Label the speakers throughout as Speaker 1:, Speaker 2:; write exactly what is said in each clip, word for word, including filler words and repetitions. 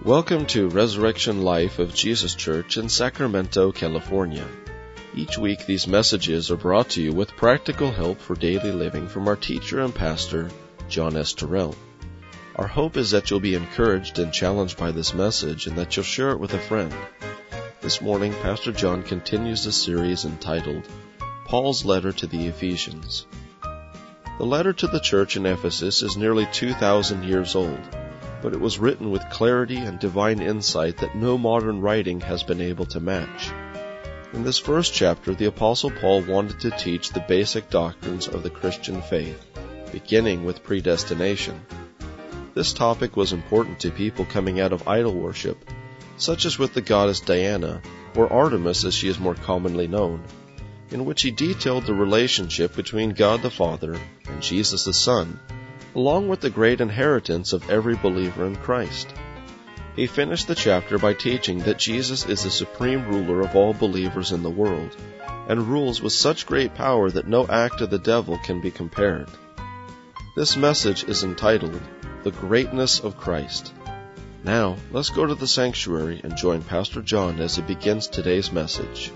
Speaker 1: Welcome to Resurrection Life of Jesus Church in Sacramento, California. Each week these messages are brought to you with practical help for daily living from our teacher and pastor, John S. Terrell. Our hope is that you'll be encouraged and challenged by this message and that you'll share it with a friend. This morning, Pastor John continues the series entitled, Paul's Letter to the Ephesians. The letter to the church in Ephesus is nearly two thousand years old, but it was written with clarity and divine insight that no modern writing has been able to match. In this first chapter, the Apostle Paul wanted to teach the basic doctrines of the Christian faith, beginning with predestination. This topic was important to people coming out of idol worship, such as with the goddess Diana, or Artemis as she is more commonly known, in which he detailed the relationship between God the Father and Jesus the Son, along with the great inheritance of every believer in Christ. He finished the chapter by teaching that Jesus is the supreme ruler of all believers in the world, and rules with such great power that no act of the devil can be compared. This message is entitled, The Greatness of Christ. Now, let's go to the sanctuary and join Pastor John as he begins today's message.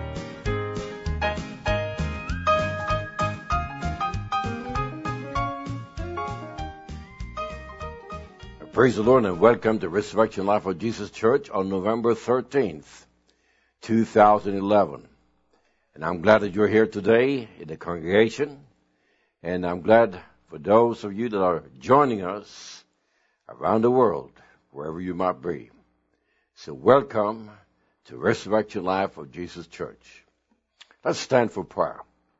Speaker 2: Praise the Lord and welcome to Resurrection Life of Jesus Church on November thirteenth, two thousand eleven. And I'm glad that you're here today in the congregation. And I'm glad for those of you that are joining us around the world, wherever you might be. So welcome to Resurrection Life of Jesus Church. Let's stand for prayer.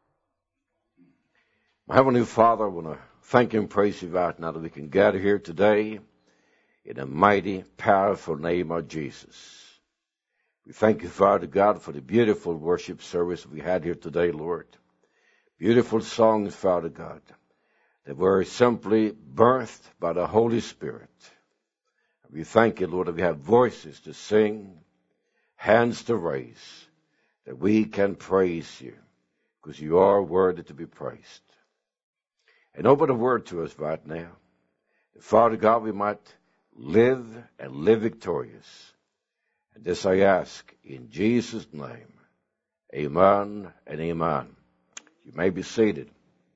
Speaker 2: My Heavenly Father, I want to thank and praise you right now that we can gather here today in the mighty, powerful name of Jesus. We thank you, Father God, for the beautiful worship service we had here today, Lord. Beautiful songs, Father God, that were simply birthed by the Holy Spirit. We thank you, Lord, that we have voices to sing, hands to raise, that we can praise you, because you are worthy to be praised. And open the word to us right now. Father God, we might live and live victorious. And this I ask in Jesus' name. Amen and amen. You may be seated.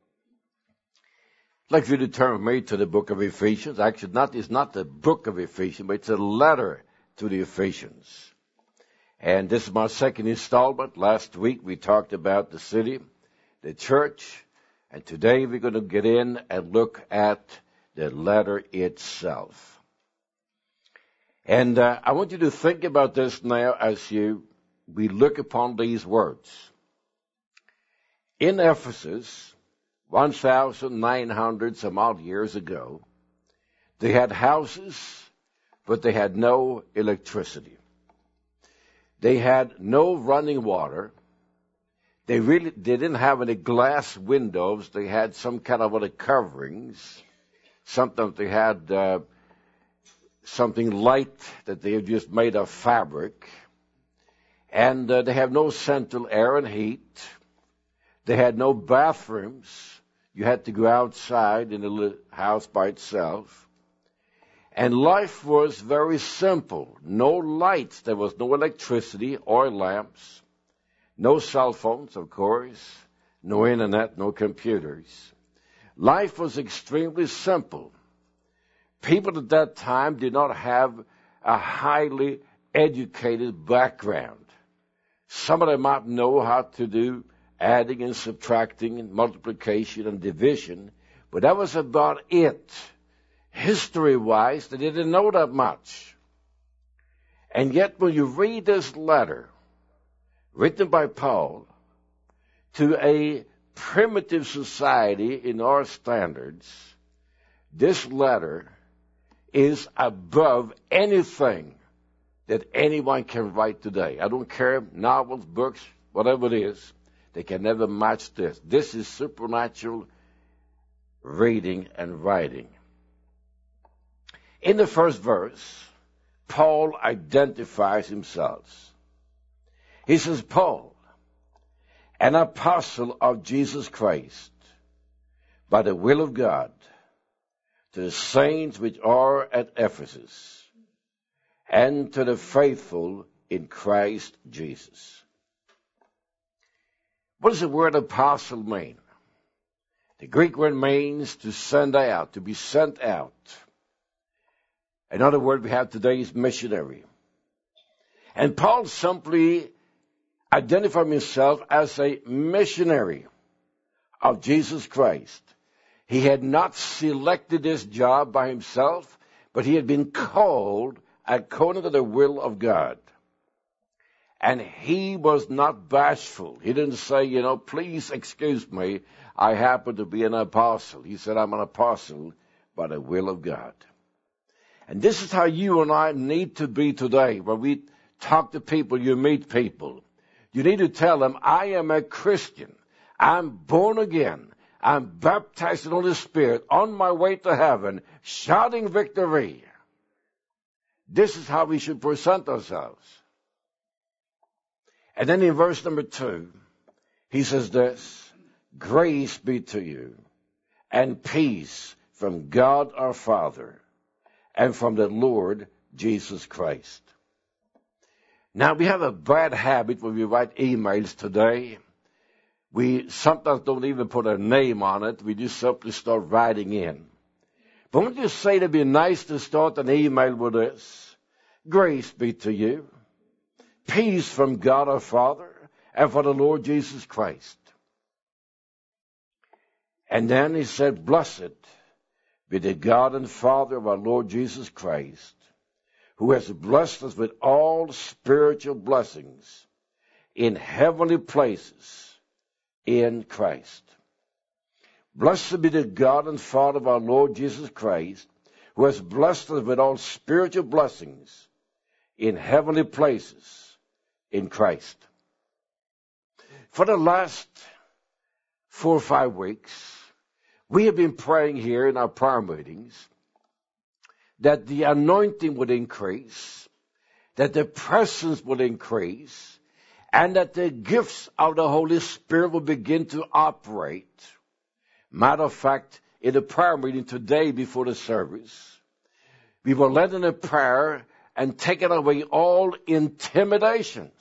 Speaker 2: I'd like you to turn with me to the book of Ephesians. Actually, not, it's not the book of Ephesians, but it's a letter to the Ephesians. And this is my second installment. Last week we talked about the city, the church, and today we're going to get in and look at the letter itself. And uh, I want you to think about this now as you we look upon these words. In Ephesus, one thousand nine hundred some odd years ago, they had houses, but they had no electricity. They had no running water. They really they didn't have any glass windows. They had some kind of other coverings. Sometimes they had uh, something light that they had just made of fabric. And uh, they have no central air and heat. They had no bathrooms. You had to go outside in the house by itself. And life was very simple. No lights. There was no electricity or lamps. No cell phones, of course. No internet, no computers. Life was extremely simple. People at that time did not have a highly educated background. Some of them might know how to do adding and subtracting and multiplication and division, but that was about it. History-wise, they didn't know that much. And yet when you read this letter, written by Paul, to a primitive society in our standards, this letter is above anything that anyone can write today. I don't care, novels, books, whatever it is, they can never match this. This is supernatural reading and writing. In the first verse, Paul identifies himself. He says, Paul, an apostle of Jesus Christ, by the will of God, to the saints which are at Ephesus, and to the faithful in Christ Jesus. What does the word apostle mean? The Greek word means to send out, to be sent out. Another word we have today is missionary. And Paul simply identified himself as a missionary of Jesus Christ. He had not selected this job by himself, but he had been called according to the will of God. And he was not bashful. He didn't say, you know, please excuse me, I happen to be an apostle. He said, I'm an apostle by the will of God. And this is how you and I need to be today. When we talk to people, you meet people. You need to tell them, I am a Christian. I'm born again. I'm baptized in the Holy Spirit, on my way to heaven, shouting victory. This is how we should present ourselves. And then in verse number two, he says this, grace be to you and peace from God our Father and from the Lord Jesus Christ. Now, we have a bad habit when we write emails today. We sometimes don't even put a name on it. We just simply start writing in. But wouldn't you say it'd be nice to start an email with this? Grace be to you. Peace from God our Father and for the Lord Jesus Christ. And then he said, blessed be the God and Father of our Lord Jesus Christ, who has blessed us with all spiritual blessings in heavenly places in Christ. Blessed be the God and Father of our Lord Jesus Christ, who has blessed us with all spiritual blessings in heavenly places in Christ. For the last four or five weeks, we have been praying here in our prayer meetings that the anointing would increase, that the presence would increase, and that the gifts of the Holy Spirit will begin to operate. Matter of fact, in the prayer meeting today before the service, we were led in a prayer and taken away all intimidations.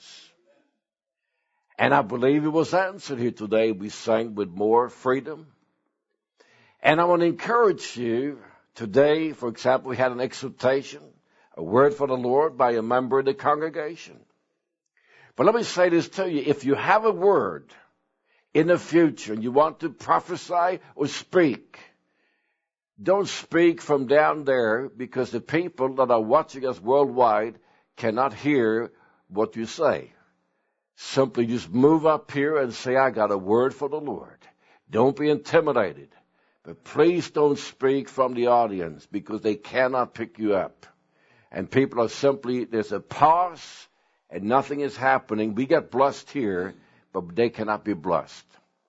Speaker 2: And I believe it was answered here today. We sang with more freedom. And I want to encourage you today, for example, we had an exhortation, a word for the Lord by a member of the congregation. But let me say this to you. If you have a word in the future and you want to prophesy or speak, don't speak from down there, because the people that are watching us worldwide cannot hear what you say. Simply just move up here and say, I got a word for the Lord. Don't be intimidated. But please don't speak from the audience, because they cannot pick you up. And people are simply, there's a pause and nothing is happening. We get blessed here, but they cannot be blessed.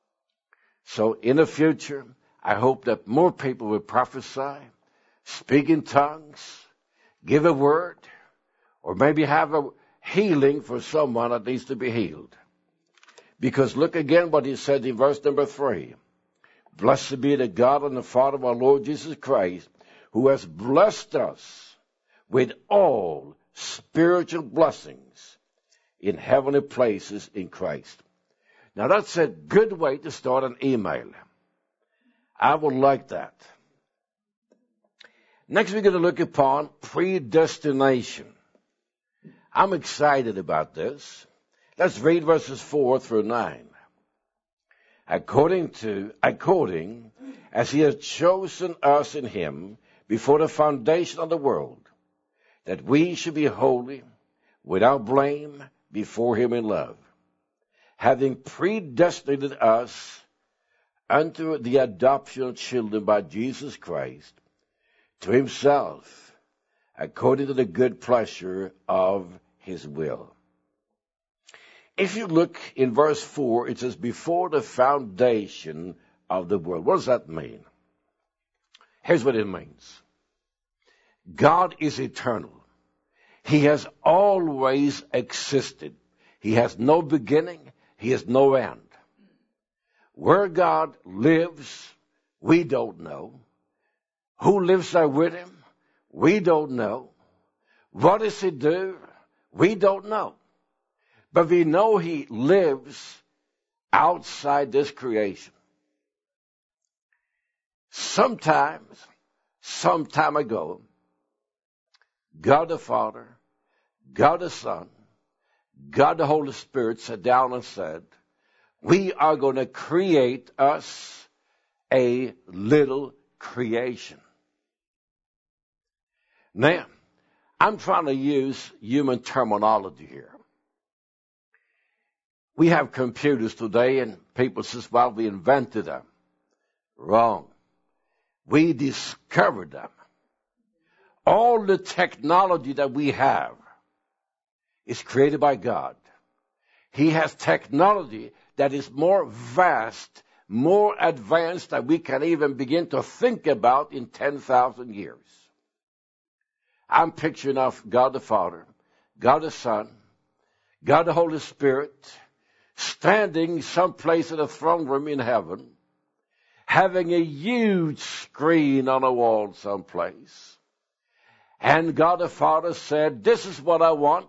Speaker 2: So in the future, I hope that more people will prophesy, speak in tongues, give a word, or maybe have a healing for someone that needs to be healed. Because look again what he said in verse number three. Blessed be the God and the Father of our Lord Jesus Christ, who has blessed us with all spiritual blessings in heavenly places in Christ. Now that's a good way to start an email. I would like that. Next, we're going to look upon predestination. I'm excited about this. Let's read verses four through nine. According to, according as he has chosen us in him before the foundation of the world, that we should be holy, without blame, before him in love, having predestinated us unto the adoption of children by Jesus Christ, to himself, according to the good pleasure of his will. If you look in verse four, it says, before the foundation of the world. What does that mean? Here's what it means. God is eternal. He has always existed. He has no beginning. He has no end. Where God lives, we don't know. Who lives there with him? We don't know. What does he do? We don't know. But we know he lives outside this creation. Sometimes, some time ago, God the Father, God the Son, God the Holy Spirit sat down and said, we are going to create us a little creation. Now, I'm trying to use human terminology here. We have computers today, and people say, well, we invented them. Wrong. We discovered them. All the technology that we have is created by God. He has technology that is more vast, more advanced than we can even begin to think about in ten thousand years. I'm picturing of God the Father, God the Son, God the Holy Spirit, standing someplace in a throne room in heaven, having a huge screen on a wall someplace. And God the Father said, this is what I want.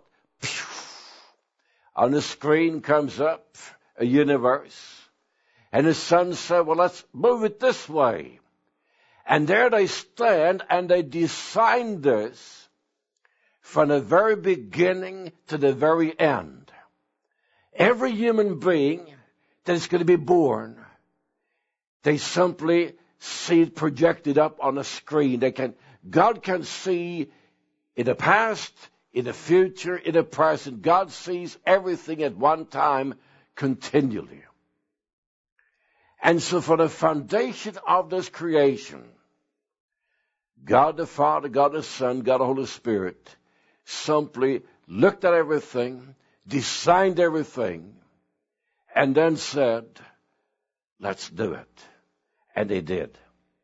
Speaker 2: On the screen comes up a universe. And the Son said, well, let's move it this way. And there they stand, and they designed this from the very beginning to the very end. Every human being that is going to be born, they simply see it projected up on a screen. They can, God can see in the past, in the future, in the present. God sees everything at one time continually. And so for the foundation of this creation, God the Father, God the Son, God the Holy Spirit simply looked at everything, designed everything, and then said, let's do it. And they did.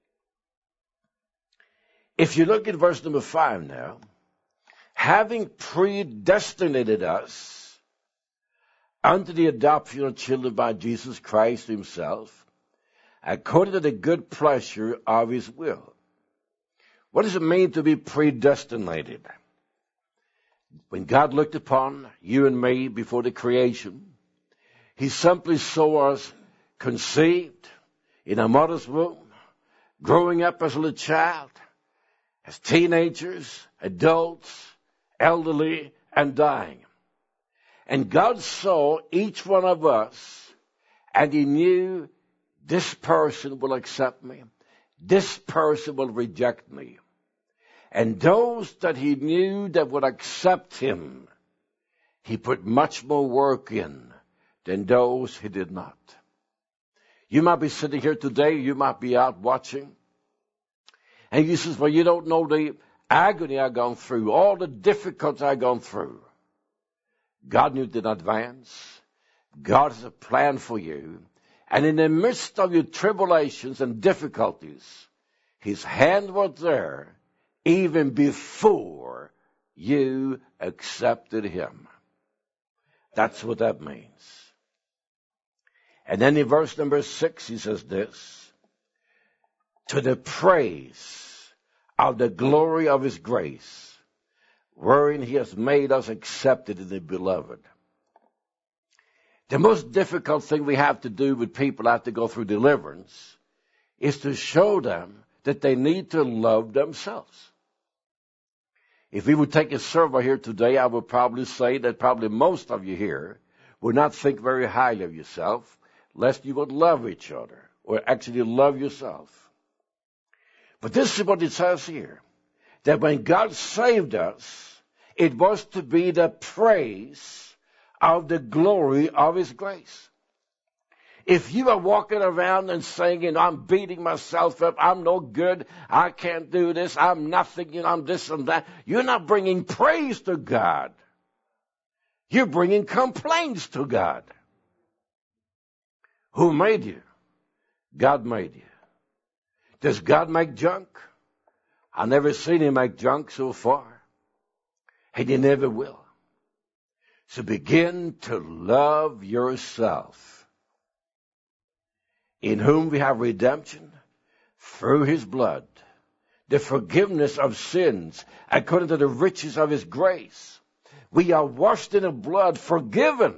Speaker 2: If you look at verse number five now, having predestinated us unto the adoption of children by Jesus Christ himself, according to the good pleasure of his will. What does it mean to be predestinated? When God looked upon you and me before the creation, he simply saw us conceived in a mother's womb, growing up as a little child, as teenagers, adults, elderly, and dying. And God saw each one of us, and he knew this person will accept me. This person will reject me. And those that he knew that would accept him, he put much more work in than those he did not. You might be sitting here today, you might be out watching, and you says, well, you don't know the agony I've gone through, all the difficulties I've gone through. God knew it in advance. God has a plan for you. And in the midst of your tribulations and difficulties, his hand was there even before you accepted him. That's what that means. And then in verse number six, he says this, to the praise of the glory of his grace, wherein he has made us accepted in the beloved. The most difficult thing we have to do with people that have to go through deliverance is to show them that they need to love themselves. If we would take a survey here today, I would probably say that probably most of you here would not think very highly of yourself, lest you would love each other, or actually love yourself. But this is what it says here, that when God saved us, it was to be the praise of the glory of his grace. If you are walking around and saying, you know, I'm beating myself up, I'm no good, I can't do this, I'm nothing, you know, I'm this and that, you're not bringing praise to God. You're bringing complaints to God. Who made you? God made you. Does God make junk? I've never seen him make junk so far. And he never will. So begin to love yourself, in whom we have redemption through his blood, the forgiveness of sins according to the riches of his grace. We are washed in the blood, forgiven,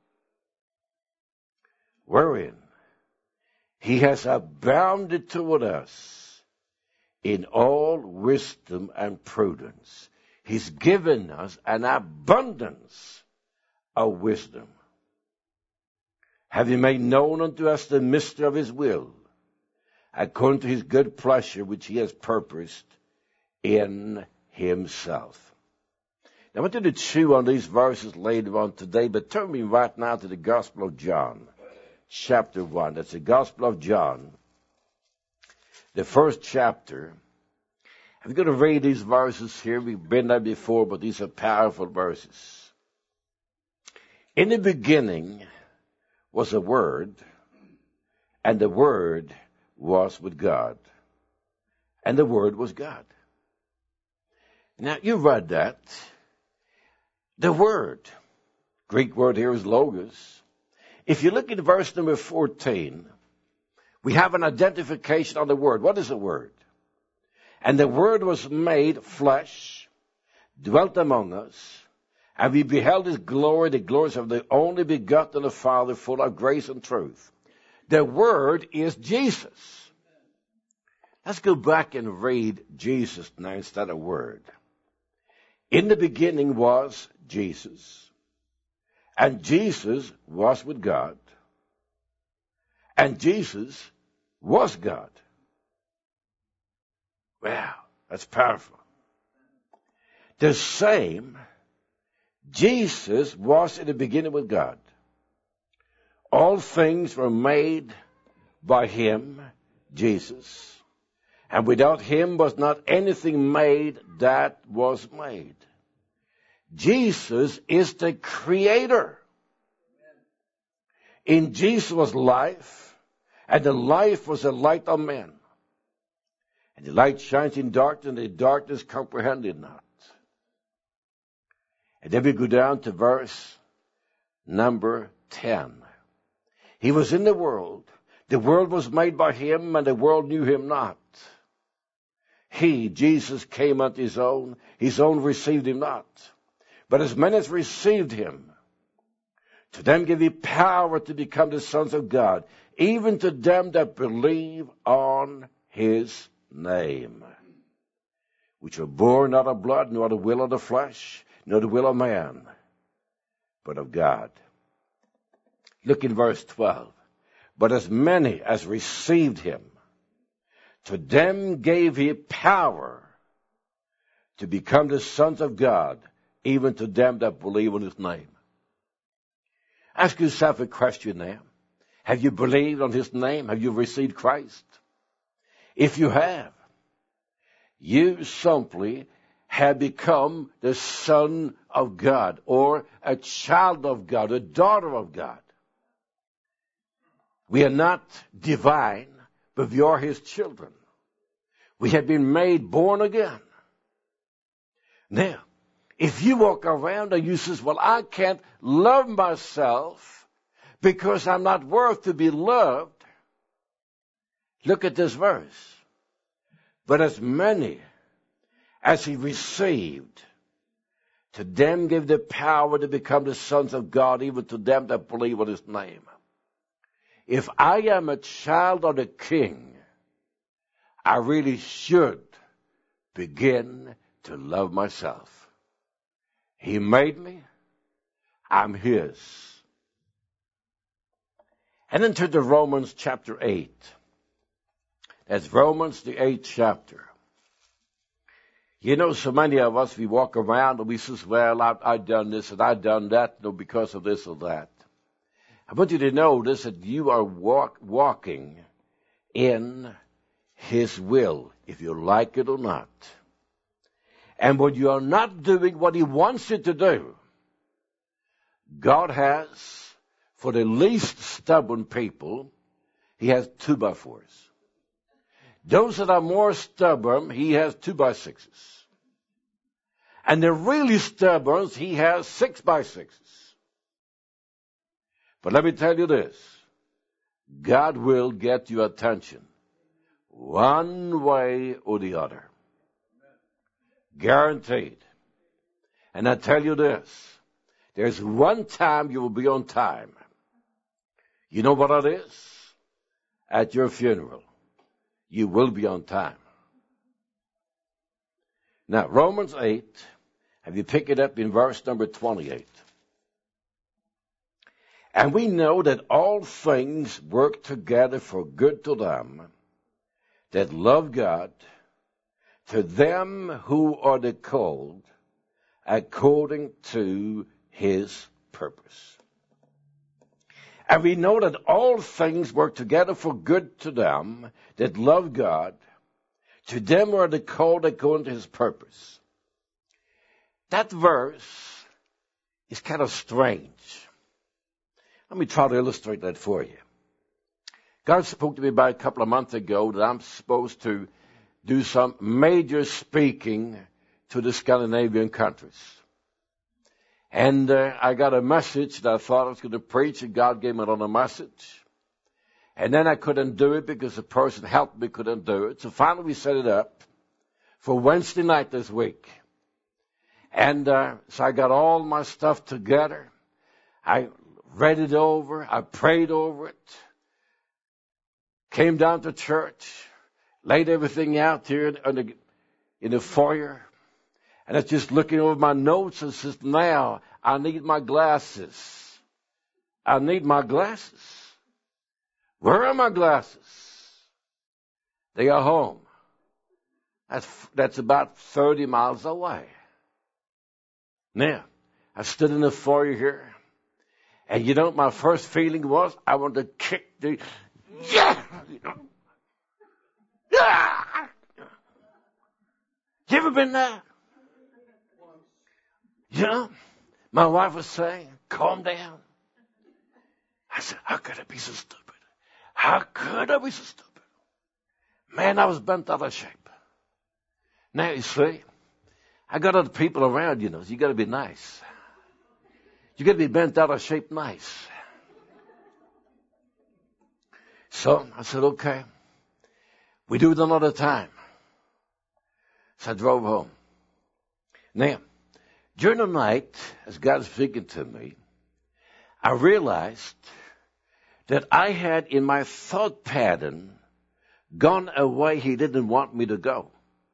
Speaker 2: wherein he has abounded toward us in all wisdom and prudence. He's given us an abundance of wisdom. Having made known unto us the mystery of his will, according to his good pleasure which he has purposed in himself. Now, I want you to chew on these verses later on today, but turn me right now to the Gospel of John, chapter one. That's the Gospel of John, the first chapter. I'm going to read these verses here. We've been there before, but these are powerful verses. In the beginning was a Word, and the Word was with God, and the Word was God. Now, you read that. The Word, Greek word here is logos. If you look at verse number fourteen, we have an identification on the Word. What is the Word? And the Word was made flesh, dwelt among us, and we beheld his glory, the glories of the only begotten of the Father, full of grace and truth. The Word is Jesus. Let's go back and read Jesus now instead of Word. In the beginning was Jesus, and Jesus was with God, and Jesus was God. Wow, that's powerful. The same, Jesus was in the beginning with God. All things were made by him, Jesus, and without him was not anything made that was made. Jesus is the creator. In Jesus was life, and the life was the light of men. And the light shines in darkness, and the darkness comprehended not. And then we go down to verse number ten. He was in the world. The world was made by him, and the world knew him not. He, Jesus, came unto his own. His own received him not. But as many as received him, to them gave he power to become the sons of God, even to them that believe on his name, which were born not of blood, nor the will of the flesh, nor the will of man, but of God. Look in verse twelve. But as many as received him, to them gave he power to become the sons of God, even to them that believe on his name. Ask yourself a question now. Have you believed on his name? Have you received Christ? If you have, you simply have become the son of God, or a child of God, a daughter of God. We are not divine, but we are his children. We have been made born again. Now, if you walk around and you say, well, I can't love myself because I'm not worth to be loved, look at this verse. But as many as he received, to them give the power to become the sons of God, even to them that believe on his name. If I am a child of the King, I really should begin to love myself. He made me. I'm his. And then turn to Romans chapter eight. That's Romans, the eighth chapter. You know, so many of us, we walk around and we say, well, I've, I've done this and I've done that, you know, because of this or that. I want you to notice that you are walk, walking in his will, if you like it or not. And when you are not doing what he wants you to do, God has, for the least stubborn people, he has two by fours. Those that are more stubborn, he has two by sixes. And the really stubborn, he has six by sixes. But let me tell you this. God will get your attention one way or the other. Guaranteed. And I tell you this, there's one time you will be on time. You know what it is? At your funeral, you will be on time. Now, Romans eight, have you picked it up in verse number twenty-eight? And we know that all things work together for good to them that love God, to them who are the called according to his purpose. And we know that all things work together for good to them that love God, to them who are the called according to his purpose. That verse is kind of strange. Let me try to illustrate that for you. God spoke to me about a couple of months ago that I'm supposed to do some major speaking to the Scandinavian countries. And uh, I got a message that I thought I was going to preach, and God gave me another message. And then I couldn't do it because the person helped me couldn't do it. So finally we set it up for Wednesday night this week. And uh, so I got all my stuff together. I read it over. I prayed over it. Came down to church. Laid everything out here in the, in the foyer. And I was just looking over my notes and says, now I need my glasses. I need my glasses. Where are my glasses? They are home. That's, that's about thirty miles away. Now, I stood in the foyer here, and you know what my first feeling was? I wanted to kick the, yeah, you know. Yeah. You ever been there? You know, my wife was saying, calm down. I said, how could I be so stupid? How could I be so stupid? Man, I was bent out of shape. Now, you see, I got other people around, you know, so you got to be nice. You got to be bent out of shape nice. So I said, okay, we do it another time. So I drove home. Now, during the night, as God was speaking to me, I realized that I had in my thought pattern gone a way he didn't want me to go.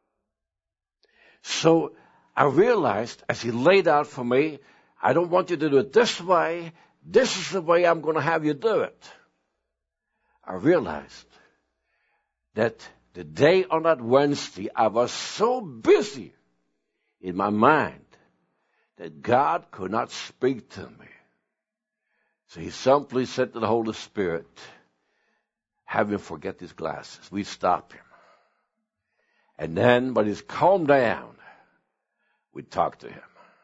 Speaker 2: So I realized as he laid out for me, I don't want you to do it this way. This is the way I'm going to have you do it. I realized that the day on that Wednesday, I was so busy in my mind that God could not speak to me. So he simply said to the Holy Spirit, have him forget his glasses. We stop him. And then when he's calmed down, we talk to him.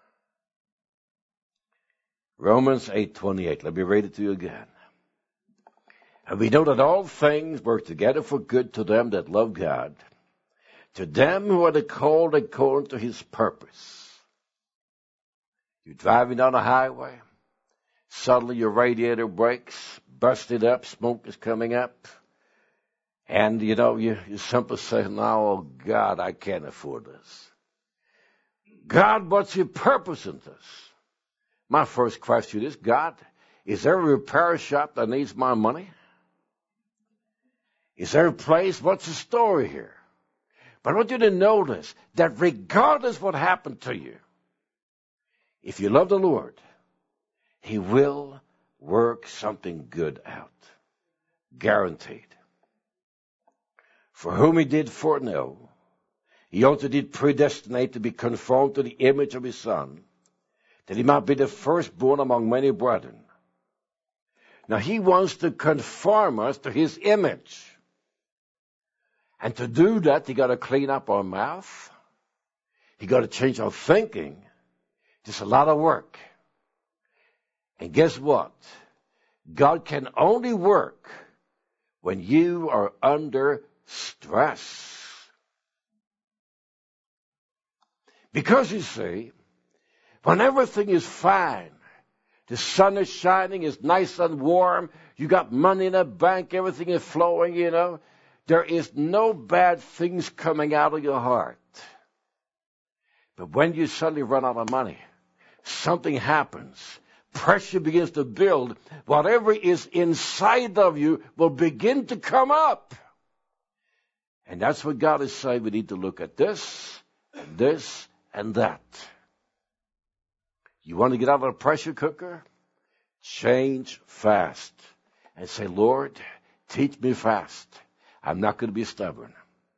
Speaker 2: Romans eight twenty-eight. Let me read it to you again. And we know that all things work together for good to them that love God, to them who are the called according to his purpose. You're driving down a highway. Suddenly your radiator breaks, busted up, smoke is coming up. And, you know, you, you simply say, now, oh, God, I can't afford this. God, what's your purpose in this? My first question is, God, is there a repair shop that needs my money? Is there a place? What's the story here? But I want you to notice that regardless what happened to you, if you love the Lord, he will work something good out. Guaranteed. For whom he did foreknow, he also did predestinate to be conformed to the image of his Son, that he might be the firstborn among many brethren. Now he wants to conform us to his image. And to do that, he got to clean up our mouth. He got to change our thinking. It's a lot of work. And guess what? God can only work when you are under stress. Because you see, when everything is fine, the sun is shining, it's nice and warm, you got money in the bank, everything is flowing, you know, there is no bad things coming out of your heart. But when you suddenly run out of money, something happens. Pressure begins to build. Whatever is inside of you will begin to come up. And that's what God is saying. We need to look at this, and this, and that. You want to get out of a pressure cooker? Change fast. And say, Lord, teach me fast. I'm not going to be stubborn.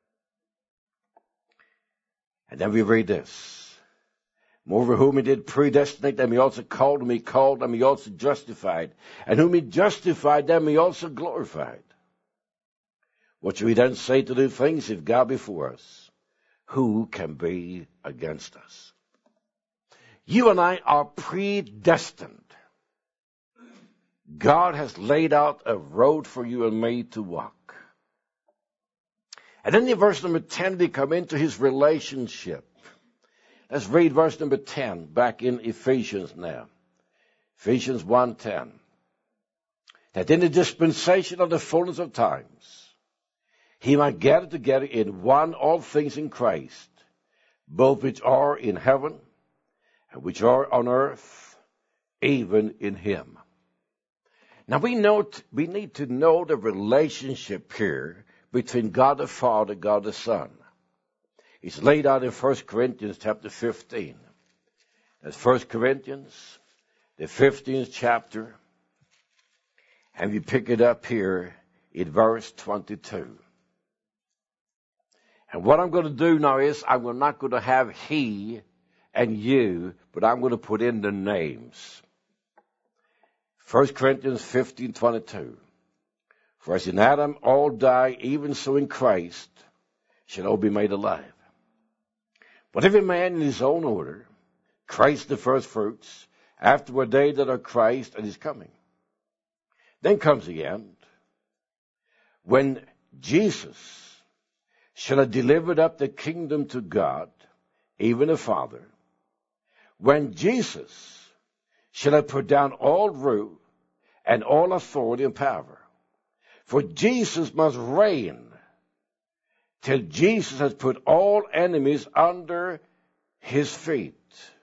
Speaker 2: And then we read this. Moreover, whom he did predestinate, them he also called, whom he called, them he also justified. And whom he justified, them he also glorified. What should we then say to do things? If God be for us, who can be against us? You and I are predestined. God has laid out a road for you and me to walk. And then in verse number ten, we come into his relationship. Let's read verse number ten back in Ephesians now. Ephesians one ten. That in the dispensation of the fullness of times, he might gather together in one all things in Christ, both which are in heaven and which are on earth, even in him. Now we know, we need to know the relationship here between God the Father and God the Son. It's laid out in First Corinthians chapter fifteen. That's First Corinthians, the fifteenth chapter. And we pick it up here in verse twenty-two. And what I'm going to do now is I'm not going to have he and you, but I'm going to put in the names. First Corinthians fifteen twenty-two. For as in Adam all die, even so in Christ shall all be made alive. But every man in his own order, Christ the first fruits, afterward they that are Christ and his coming. Then comes the end, when Jesus shall have delivered up the kingdom to God, even the Father, when Jesus shall have put down all rule and all authority and power. For Jesus must reign till Jesus has put all enemies under his feet.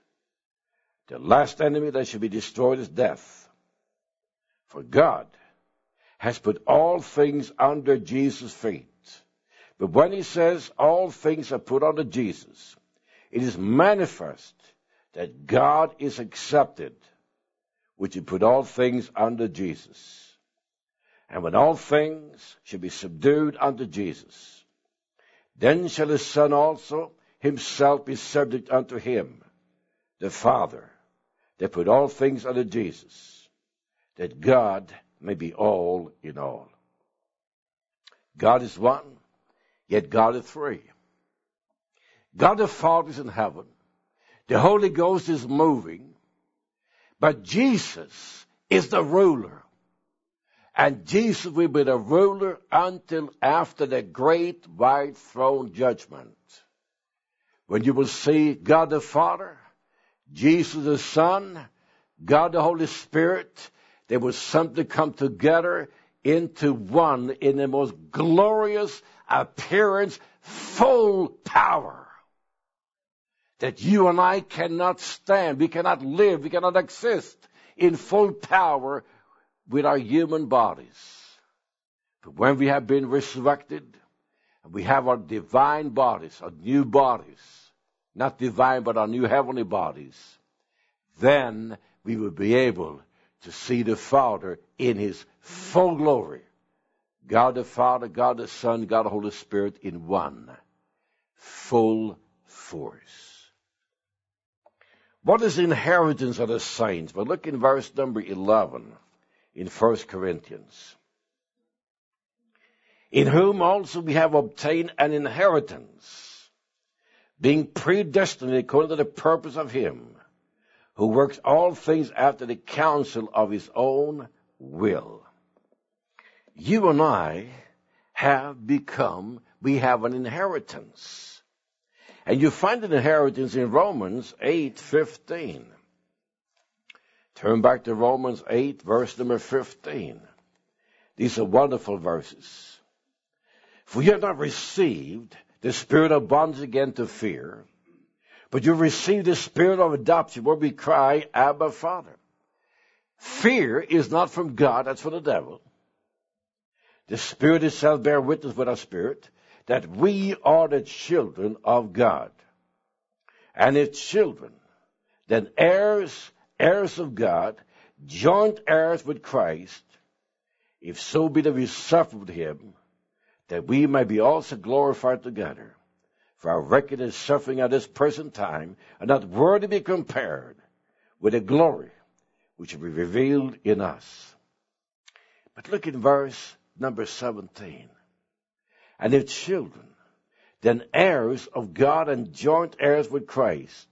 Speaker 2: The last enemy that should be destroyed is death. For God has put all things under Jesus' feet. But when he says all things are put under Jesus, it is manifest that God is accepted, which he put all things under Jesus. And when all things shall be subdued unto Jesus, then shall the Son also himself be subject unto him, the Father, that put all things under Jesus, that God may be all in all. God is one, yet God is three. God the Father is in heaven. The Holy Ghost is moving. But Jesus is the ruler. And Jesus will be the ruler until after the great white throne judgment, when you will see God the Father, Jesus the Son, God the Holy Spirit. They will simply come together into one in the most glorious appearance, full power, that you and I cannot stand. We cannot live. We cannot exist in full power with our human bodies. But when we have been resurrected, and we have our divine bodies, our new bodies, not divine, but our new heavenly bodies, then we will be able to see the Father in his full glory. God the Father, God the Son, God the Holy Spirit in one. Full force. What is the inheritance of the saints? Well, look in verse number eleven. In First Corinthians, in whom also we have obtained an inheritance, being predestined according to the purpose of him, who works all things after the counsel of his own will. You and I have become, we have an inheritance. And you find an inheritance in Romans eight fifteen. Turn back to Romans eight, verse number fifteen. These are wonderful verses. For you have not received the spirit of bondage again to fear, But you receive the Spirit of adoption where we cry, Abba, Father. Fear is not from God, that's from the devil. The Spirit itself bears witness with our spirit that we are the children of God. And if children, then heirs, heirs of God, joint heirs with Christ, if so be that we suffer with him, that we may be also glorified together. For our record is suffering at this present time, and not worthy to be compared with the glory which will be revealed in us. But look in verse number seventeen. And if children, then heirs of God and joint heirs with Christ.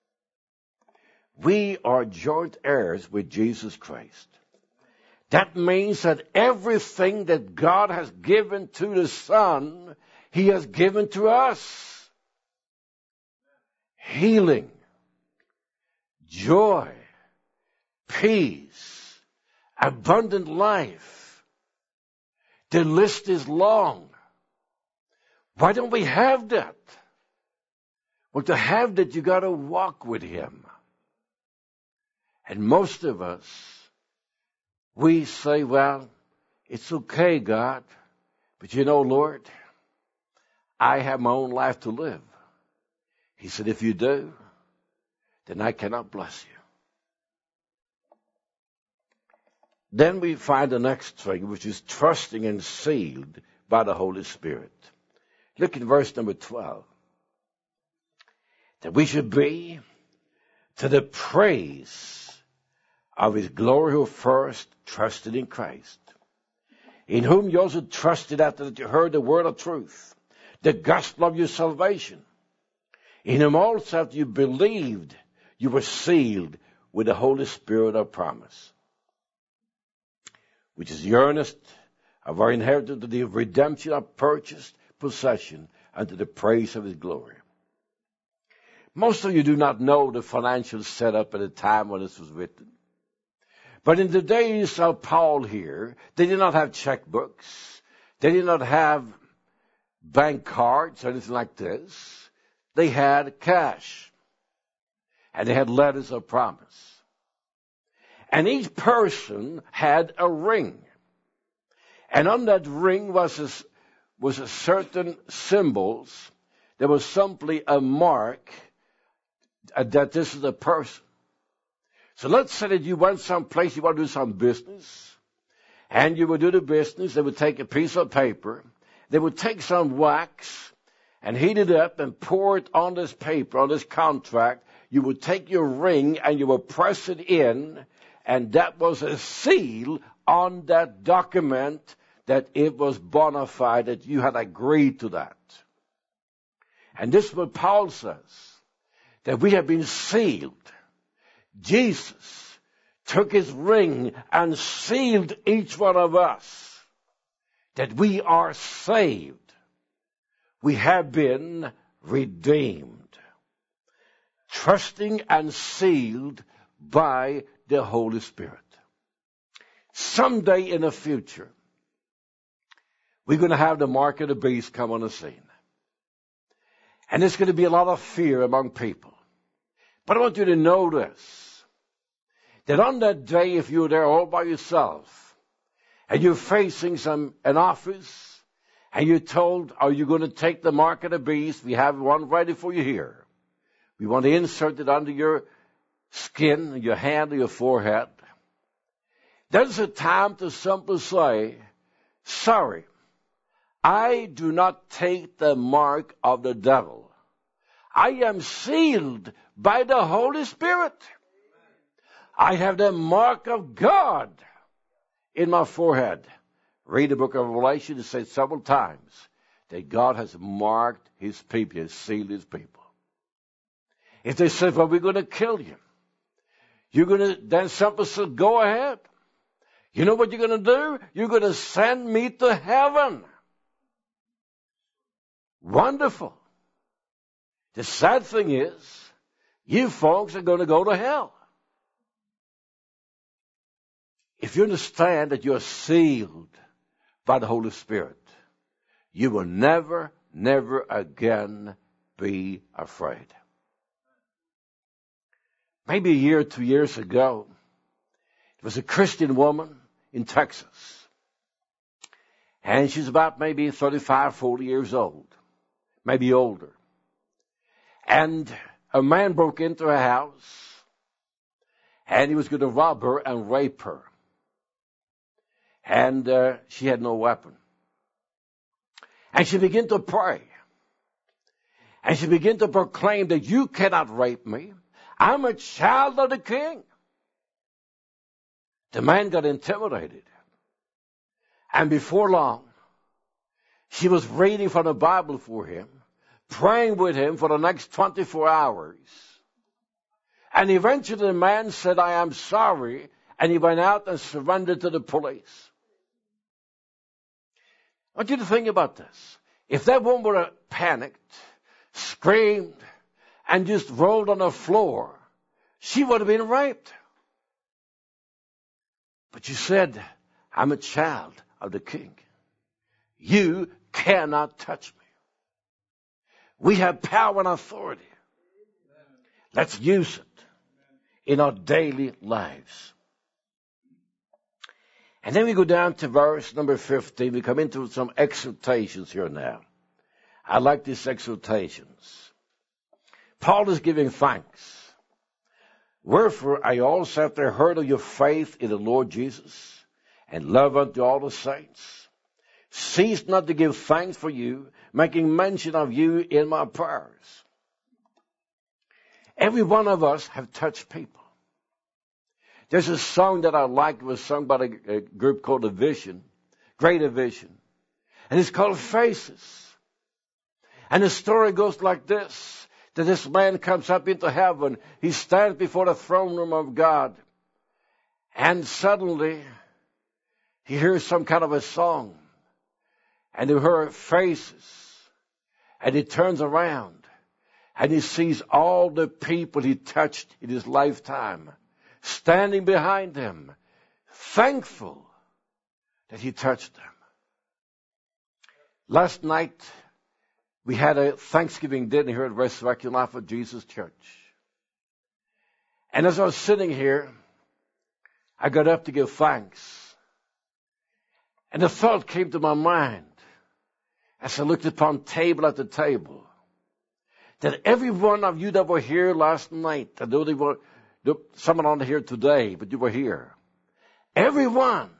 Speaker 2: We are joint heirs with Jesus Christ. That means that everything that God has given to the Son, he has given to us. Healing, joy, peace, abundant life. The list is long. Why don't we have that? Well, to have that, you got to walk with him. And most of us, we say, well, it's okay, God, but you know, Lord, I have my own life to live. He said, if you do, then I cannot bless you. Then we find the next thing, which is trusting and sealed by the Holy Spirit. Look in verse number twelve. That we should be to the praise of his glory who first trusted in Christ, in whom you also trusted after that you heard the word of truth, the gospel of your salvation. In whom also after you believed, you were sealed with the Holy Spirit of promise, which is the earnest of our inheritance, the redemption of purchased possession, unto the praise of his glory. Most of you do not know the financial setup at the time when this was written. But in the days of Paul here, they did not have checkbooks. They did not have bank cards or anything like this. They had cash. And they had letters of promise. And each person had a ring. And on that ring was a, was a certain symbols. There was simply a mark that this is a person. So let's say that you went someplace, you want to do some business. And you would do the business. They would take a piece of paper. They would take some wax and heat it up and pour it on this paper, on this contract. You would take your ring and you would press it in, and that was a seal on that document that it was bona fide, that you had agreed to that. And this is what Paul says, that we have been sealed. Jesus took his ring and sealed each one of us, that we are saved. We have been redeemed, trusting and sealed by the Holy Spirit. Someday in the future, we're going to have the mark of the beast come on the scene. And there's going to be a lot of fear among people. But I want you to know this, that on that day, if you're there all by yourself, and you're facing some an office, and you're told, are you going to take the mark of the beast? We have one ready for you here. We want to insert it under your skin, your hand, or your forehead. There's a time to simply say, sorry, I do not take the mark of the devil. I am sealed by the Holy Spirit. I have the mark of God in my forehead. Read the book of Revelation. It says several times that God has marked his people, he has sealed his people. If they say, well, we're going to kill you, you're going to, then something says, go ahead. You know what you're going to do? You're going to send me to heaven. Wonderful. The sad thing is, you folks are going to go to hell. If you understand that you're sealed by the Holy Spirit, you will never, never again be afraid. maybe a year or two years ago. It was a Christian woman in Texas. And she's about maybe thirty-five, forty years old, maybe older. And a man broke into her house, and he was going to rob her and rape her. And uh, she had no weapon. And she began to pray. And she began to proclaim that you cannot rape me. I'm a child of the king. The man got intimidated. And before long, she was reading from the Bible for him, praying with him for the next twenty-four hours. And eventually the man said, I am sorry. And he went out and surrendered to the police. I want you to think about this. If that woman would have panicked, screamed, and just rolled on the floor, she would have been raped. But she said, I'm a child of the king. You cannot touch me. We have power and authority. Let's use it in our daily lives. And then we go down to verse number fifteen. We come into some exhortations here now. I like these exhortations. Paul is giving thanks. Wherefore I also after heard of your faith in the Lord Jesus and love unto all the saints, cease not to give thanks for you, making mention of you in my prayers. Every one of us have touched people. There's a song that I liked. It was sung by a, a group called The Vision, Greater Vision. And it's called Faces. And the story goes like this, that this man comes up into heaven. He stands before the throne room of God. And suddenly, he hears some kind of a song. And he hears faces. And he turns around. And he sees all the people he touched in his lifetime standing behind him, thankful that he touched them. Last night, we had a Thanksgiving dinner here at Resurrection Life of Jesus Church. And as I was sitting here, I got up to give thanks. And a thought came to my mind as I looked upon table after table, that every one of you that were here last night, I know they were someone on here today, but you were here. Everyone,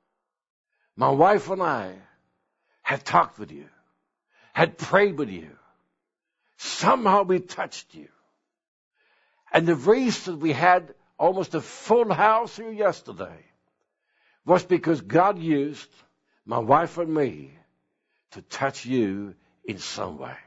Speaker 2: my wife and I, had talked with you, had prayed with you. Somehow we touched you. And the reason we had almost a full house here yesterday was because God used my wife and me to touch you in some way.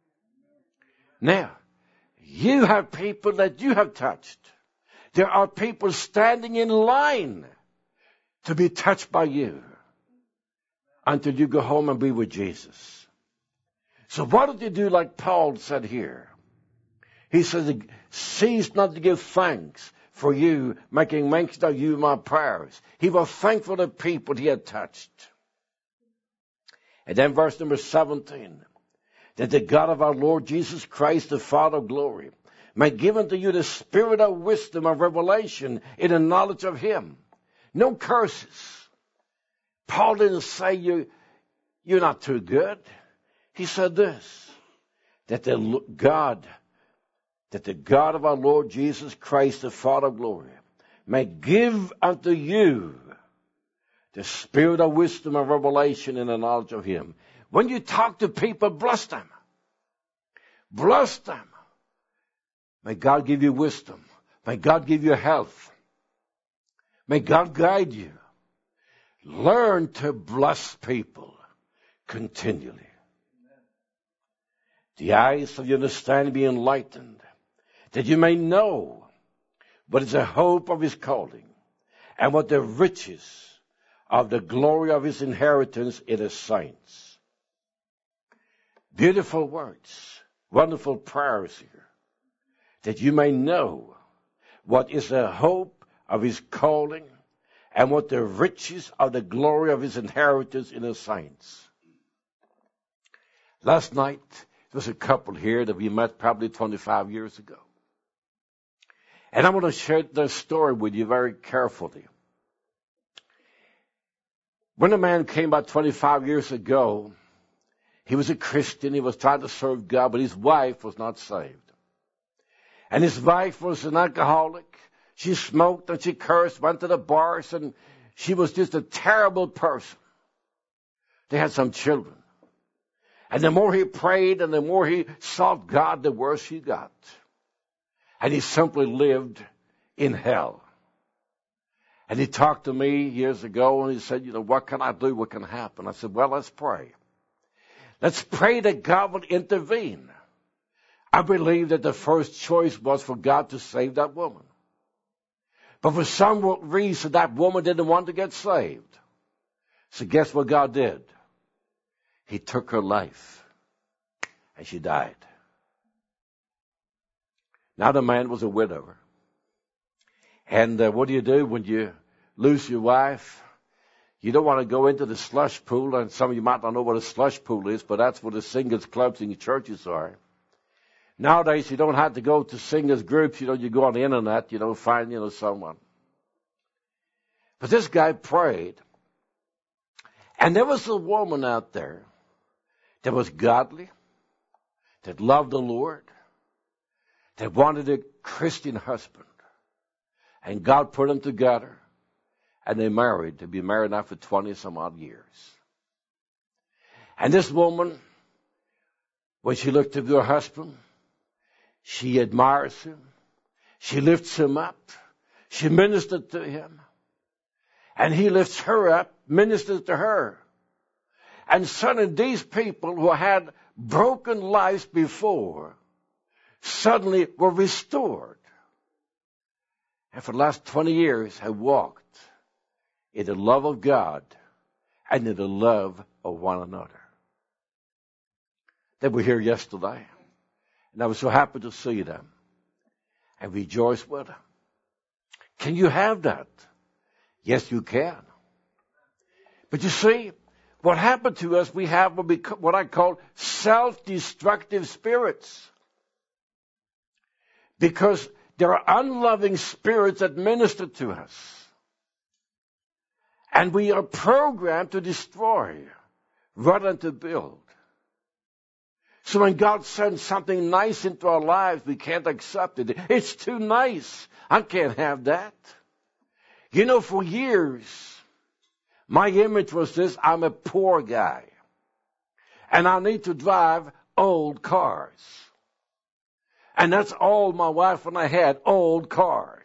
Speaker 2: Now, you have people that you have touched. There are people standing in line to be touched by you until you go home and be with Jesus. So why don't you do like Paul said here? He says, cease not to give thanks for you, making mention of you in my prayers. He was thankful to the people he had touched. And then verse number seventeen, that the God of our Lord Jesus Christ, the Father of glory, may give unto you the spirit of wisdom and revelation in the knowledge of him. No curses. Paul didn't say you, you're not too good. He said this, that the God, that the God of our Lord Jesus Christ, the Father of glory, may give unto you the spirit of wisdom and revelation in the knowledge of him. When you talk to people, bless them. Bless them. May God give you wisdom. May God give you health. May God guide you. Learn to bless people continually. The eyes of your understanding be enlightened, that you may know what is the hope of his calling, and what the riches of the glory of his inheritance in the saints. Beautiful words, wonderful prayers here. That you may know what is the hope of his calling and what the riches of the glory of his inheritance in the saints. Last night, there was a couple here that we met probably twenty-five years ago. And I'm going to share this story with you very carefully. When a man came about twenty-five years ago, he was a Christian. He was trying to serve God, but his wife was not saved. And his wife was an alcoholic. She smoked and she cursed, went to the bars, and she was just a terrible person. They had some children. And the more he prayed and the more he sought God, the worse he got. And he simply lived in hell. And he talked to me years ago and he said, you know, what can I do? What can happen? I said, well, let's pray. Let's pray that God will intervene. I believe that the first choice was for God to save that woman. But for some reason, that woman didn't want to get saved. So guess what God did? He took her life, and she died. Now the man was a widower. And uh, what do you do when you lose your wife? You don't want to go into the slush pool, and some of you might not know what a slush pool is, but that's what the singers clubs and churches are. Nowadays, you don't have to go to singers groups. You know, you go on the internet, you know, find, you know, someone. But this guy prayed. And there was a woman out there that was godly, that loved the Lord, that wanted a Christian husband. And God put them together, and they married. They've been married now for twenty some odd years. And this woman, when she looked at her husband, she admires him. She lifts him up. She ministered to him. And he lifts her up, ministers to her. And suddenly these people who had broken lives before suddenly were restored. And for the last twenty years have walked in the love of God and in the love of one another. They were here yesterday. And I was so happy to see them and rejoice with them. Can you have that? Yes, you can. But you see, what happened to us, we have what, we, what I call self-destructive spirits. Because there are unloving spirits that minister to us. And we are programmed to destroy rather than to build. So when God sends something nice into our lives, we can't accept it. It's too nice. I can't have that. You know, for years, my image was this: I'm a poor guy. And I need to drive old cars. And that's all my wife and I had, old cars.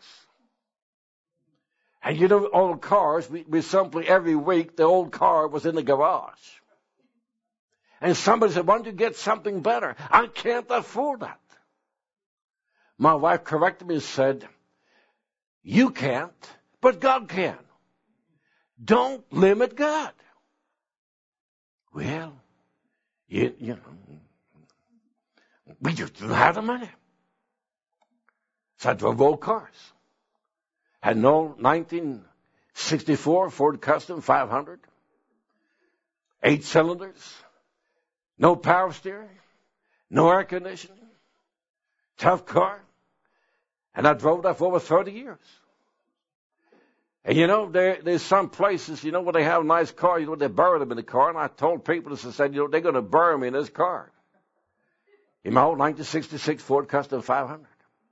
Speaker 2: And you know, old cars, we, we simply every week, the old car was in the garage. And somebody said, why don't you get something better? I can't afford that. My wife corrected me and said, you can't, but God can. Don't limit God. Well, you, you know, we just didn't have the money. So I drove old cars. Had no nineteen sixty-four Ford Custom five hundred. Eight cylinders. No power steering. No air conditioning. Tough car. And I drove that for over thirty years. And you know, there, there's some places, you know, where they have a nice car, you know, they bury them in the car. And I told people, this, I said, you know, they're going to bury me in this car. In my old nineteen sixty-six Ford Custom five hundred.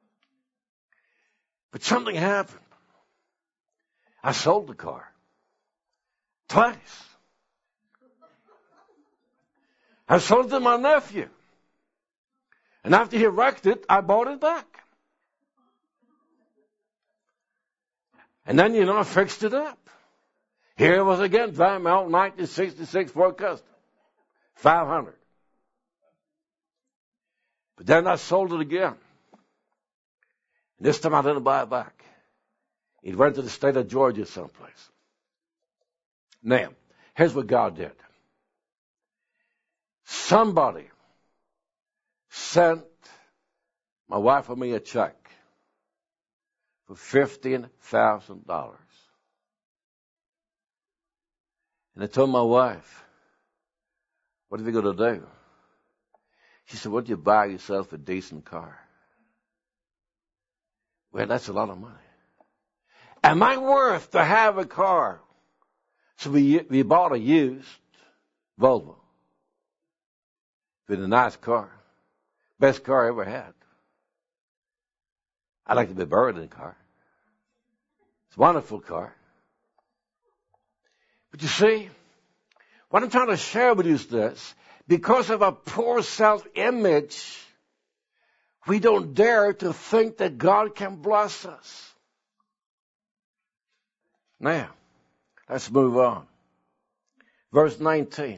Speaker 2: But something happened. I sold the car. Twice. I sold it to my nephew. And after he wrecked it, I bought it back. And then, you know, I fixed it up. Here it was again, driving my old nineteen sixty-six Ford Custom. five hundred. But then I sold it again. And this time I didn't buy it back. It went to the state of Georgia someplace. Now, here's what God did. Somebody sent my wife and me a check for fifteen thousand dollars. And I told my wife, what are we going to do? She said, what do you buy yourself a decent car? Well, that's a lot of money. Am I worth to have a car? So we we bought a used Volvo. It's been a nice car. Best car I ever had. I'd like to be buried in the car. It's a wonderful car. But you see, what I'm trying to share with you is this. Because of our poor self-image, we don't dare to think that God can bless us. Now, let's move on. Verse nineteen.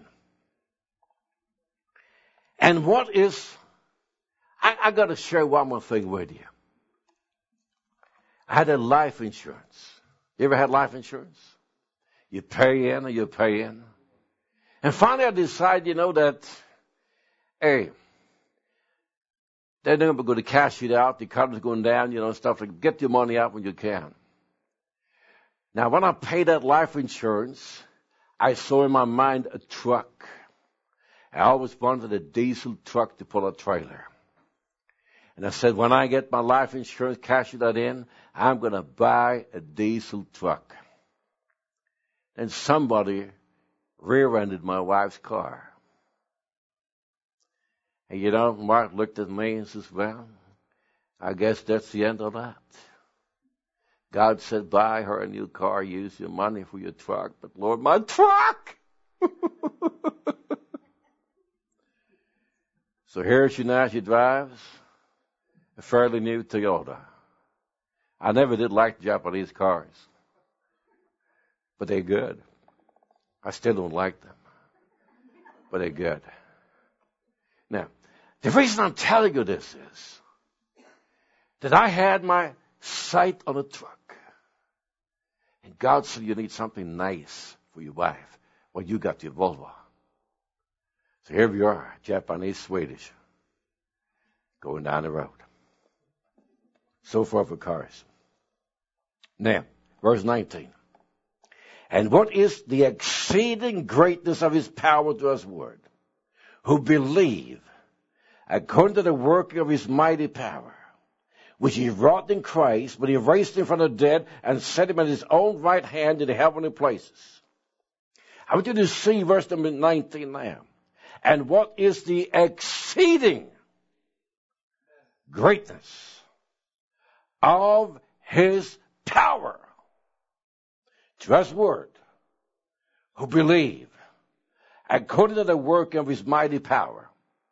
Speaker 2: And what is, I, I got to share one more thing with you. I had a life insurance. You ever had life insurance? You pay in or you pay in. And finally I decided, you know, that, hey, they're never going to cash it out. The economy's going down, you know, stuff like get your money out when you can. Now, when I paid that life insurance, I saw in my mind a truck. I always wanted a diesel truck to pull a trailer. And I said, when I get my life insurance, cash that in, I'm going to buy a diesel truck. And somebody rear-ended my wife's car. And you know, Mark looked at me and says, well, I guess that's the end of that. God said, buy her a new car, use your money for your truck. But Lord, my truck! So here she now, she drives a fairly new Toyota. I never did like Japanese cars, but they're good. I still don't like them, but they're good. Now, the reason I'm telling you this is that I had my sight on a truck, and God said you need something nice for your wife. Well, you got your Volvo. So here we are, Japanese, Swedish, going down the road. So far for cars. Now, verse nineteen. And what is the exceeding greatness of his power to usward, who believe, according to the working of his mighty power, which he wrought in Christ, when he raised him from the dead and set him at his own right hand in the heavenly places. I want you to see verse number nineteen now. And what is the exceeding greatness of his power to usward, who believe, according to the working of his mighty power.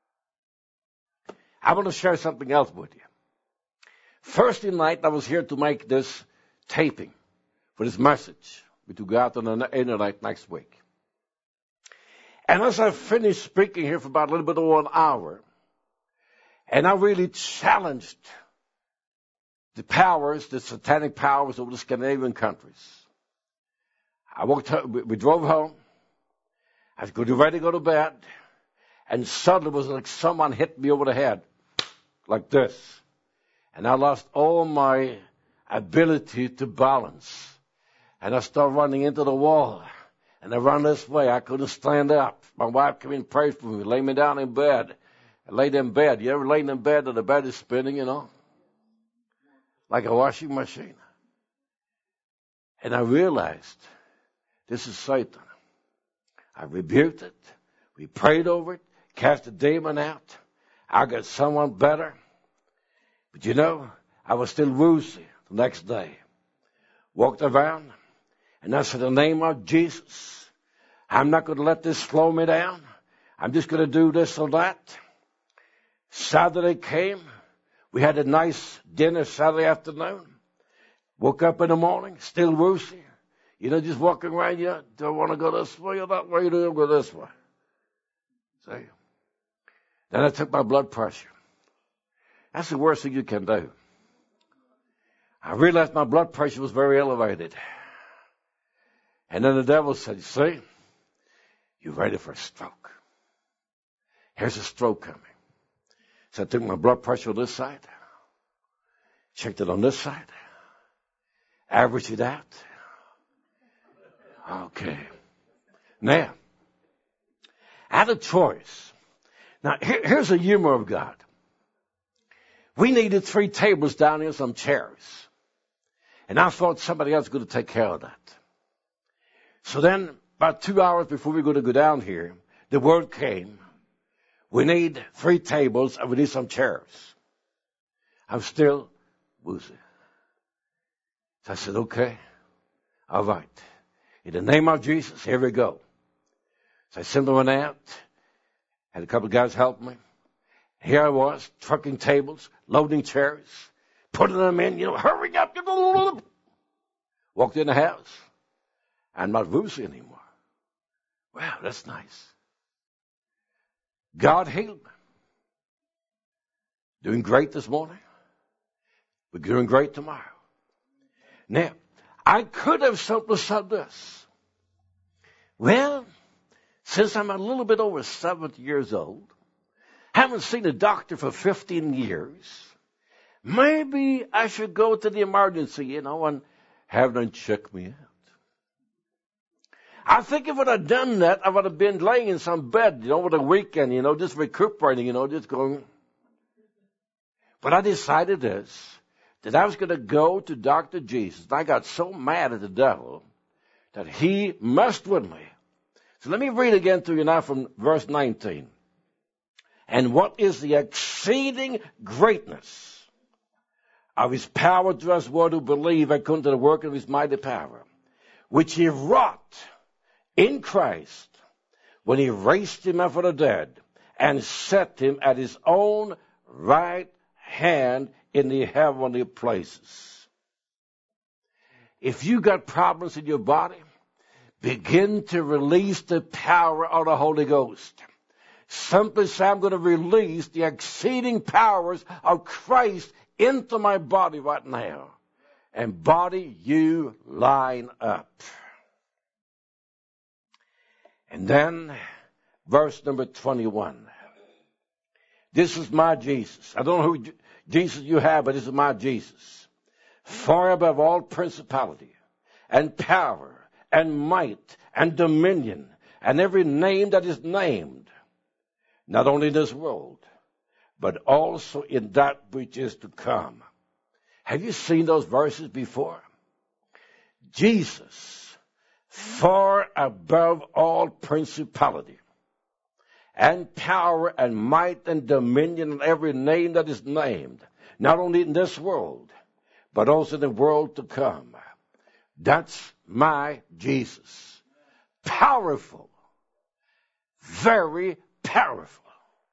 Speaker 2: I want to share something else with you. Thursday night, I was here to make this taping for this message, which will go out on the internet next week. And as I finished speaking here for about a little bit over an hour, and I really challenged the powers, the satanic powers of the Scandinavian countries. I walked home, we drove home. I was getting ready to go to bed, and suddenly it was like someone hit me over the head, like this. And I lost all my ability to balance. And I started running into the wall. And I ran this way. I couldn't stand up. My wife came in and prayed for me, laid me down in bed. I laid in bed. You ever laid in bed and the bed is spinning, you know? Like a washing machine. And I realized this is Satan. I rebuked it. We prayed over it. Cast the demon out. I got someone better. But you know, I was still woozy the next day. Walked around. And I said, in the name of Jesus, I'm not going to let this slow me down. I'm just going to do this or that. Saturday came. We had a nice dinner Saturday afternoon. Woke up in the morning, still woozy. You know, just walking around, you know, do I want to go this way or that way? Do I go this way? See? Then I took my blood pressure. That's the worst thing you can do. I realized my blood pressure was very elevated. And then the devil said, you see, you're ready for a stroke. Here's a stroke coming. So I took my blood pressure on this side, checked it on this side, averaged it out. Okay. Now, I had a choice. Now, here, here's the humor of God. We needed three tables down here, some chairs. And I thought somebody else was going to take care of that. So then, about two hours before we were going to go down here, the word came, we need three tables and we need some chairs. I'm still woozy. So I said, okay, all right. In the name of Jesus, here we go. So I simply went out, had a couple of guys help me. Here I was, trucking tables, loading chairs, putting them in, you know, hurry up. Walked in the house. I'm not woozy anymore. Wow, that's nice. God healed me. Doing great this morning. We're doing great tomorrow. Now, I could have simply said this. Well, since I'm a little bit over seventy years old, haven't seen a doctor for fifteen years, maybe I should go to the emergency, you know, and have them check me out. I think if I'd have done that, I would have been laying in some bed, you know, over the weekend, you know, just recuperating, you know, just going. But I decided this, that I was going to go to Doctor Jesus. I got so mad at the devil that he messed with me. So let me read again to you now from verse nineteen. And what is the exceeding greatness of his power to us who believe according to the work of his mighty power, which he wrought in Christ when he raised him up from the dead and set him at his own right hand in the heavenly places. If you got problems in your body, begin to release the power of the Holy Ghost. Simply say, I'm going to release the exceeding powers of Christ into my body right now. And body, you line up. And then, verse number twenty-one. This is my Jesus. I don't know who Jesus you have, but this is my Jesus. Far above all principality and power and might and dominion and every name that is named, not only in this world, but also in that which is to come. Have you seen those verses before? Jesus, far above all principality and power and might and dominion and every name that is named, not only in this world, but also in the world to come. That's my Jesus. Powerful. Very powerful.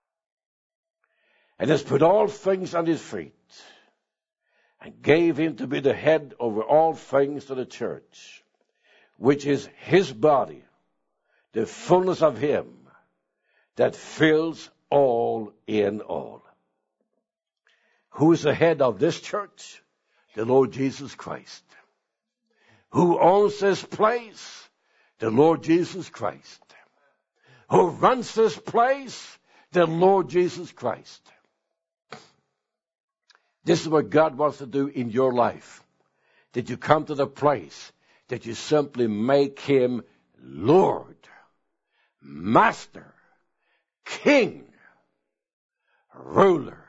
Speaker 2: And has put all things on his feet and gave him to be the head over all things to the church, which is his body, the fullness of him that fills all in all. Who is the head of this church? The Lord Jesus Christ. Who owns this place? The Lord Jesus Christ. Who runs this place? The Lord Jesus Christ. This is what God wants to do in your life. That you come to the place that you simply make him Lord, Master, King, Ruler.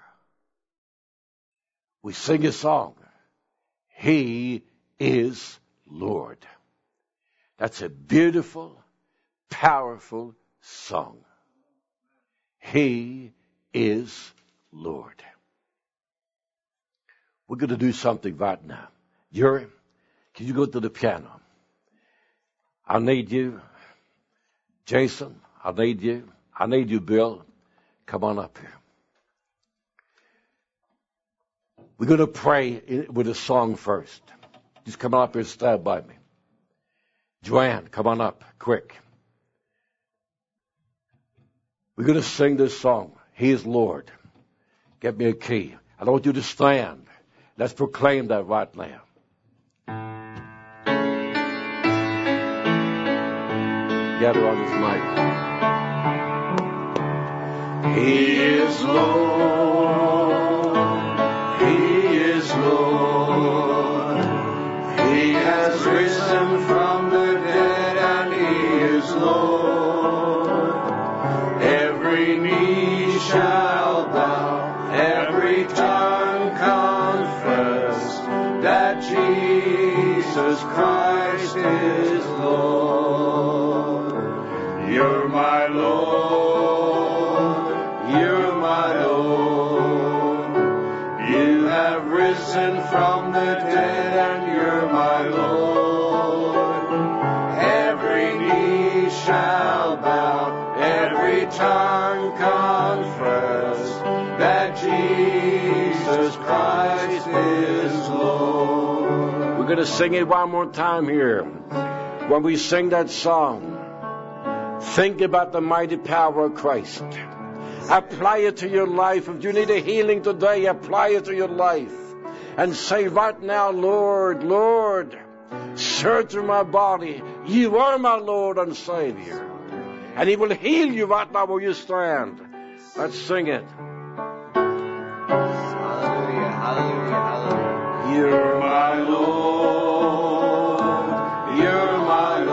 Speaker 2: We sing a song. He is Lord. That's a beautiful, powerful song. He is Lord. We're going to do something right now. Yuri, can you go to the piano? I need you. Jason, I need you. I need you, Bill. Come on up here. We're going to pray with a song first. Just come on up here and stand by me. Joanne, come on up, quick. We're going to sing this song. He is Lord. Get me a key. I want you to stand. Let's proclaim that right now. Gather on this mic. He is Lord. He is Lord. He has risen from the dead and he is Lord. Every knee shall bow, every tongue Christ is Lord. You're my Lord. You're my Lord. You have risen from the dead, and you're my Lord. Every knee shall bow, every tongue confess that Jesus Christ is Lord. We're going to sing it one more time here. When we sing that song, think about the mighty power of Christ. Apply it to your life. If you need a healing today, apply it to your life. And say right now, Lord, Lord, search through my body. You are my Lord and Savior. And He will heal you right now where you stand. Let's sing it.
Speaker 3: Hallelujah, hallelujah, hallelujah.
Speaker 2: You're my Lord. You're my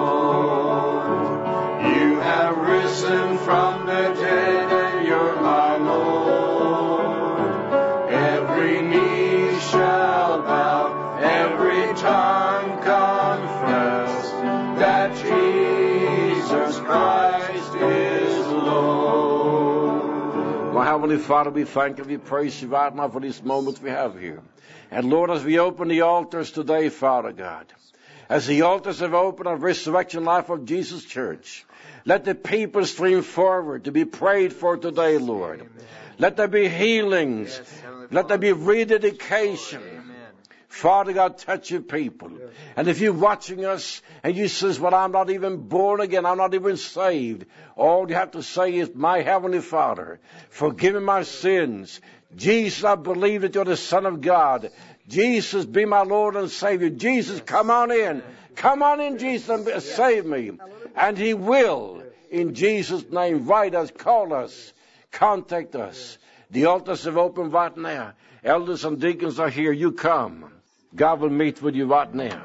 Speaker 2: Lord. You have risen from the dead, and you're my Lord. Every knee shall bow, every tongue confess that Jesus Christ is Lord. My Heavenly Father, we thank you, we praise you right now for these moments we have here. And Lord, as we open the altars today, Father God, as the altars have opened on Resurrection Life of Jesus Church, let the people stream forward to be prayed for today, Lord. Amen. Let there be healings. Yes, let there be rededication. Amen. Father God, touch your people. Yes. And if you're watching us and you says, well, I'm not even born again, I'm not even saved, all you have to say is, my Heavenly Father, forgive me my sins. Jesus, I believe that you're the Son of God. Jesus, be my Lord and Savior. Jesus, come on in. Come on in, Jesus, and save me. And He will, in Jesus' name. Write us, call us, contact us. The altars have opened right now. Elders and deacons are here. You come. God will meet with you right now.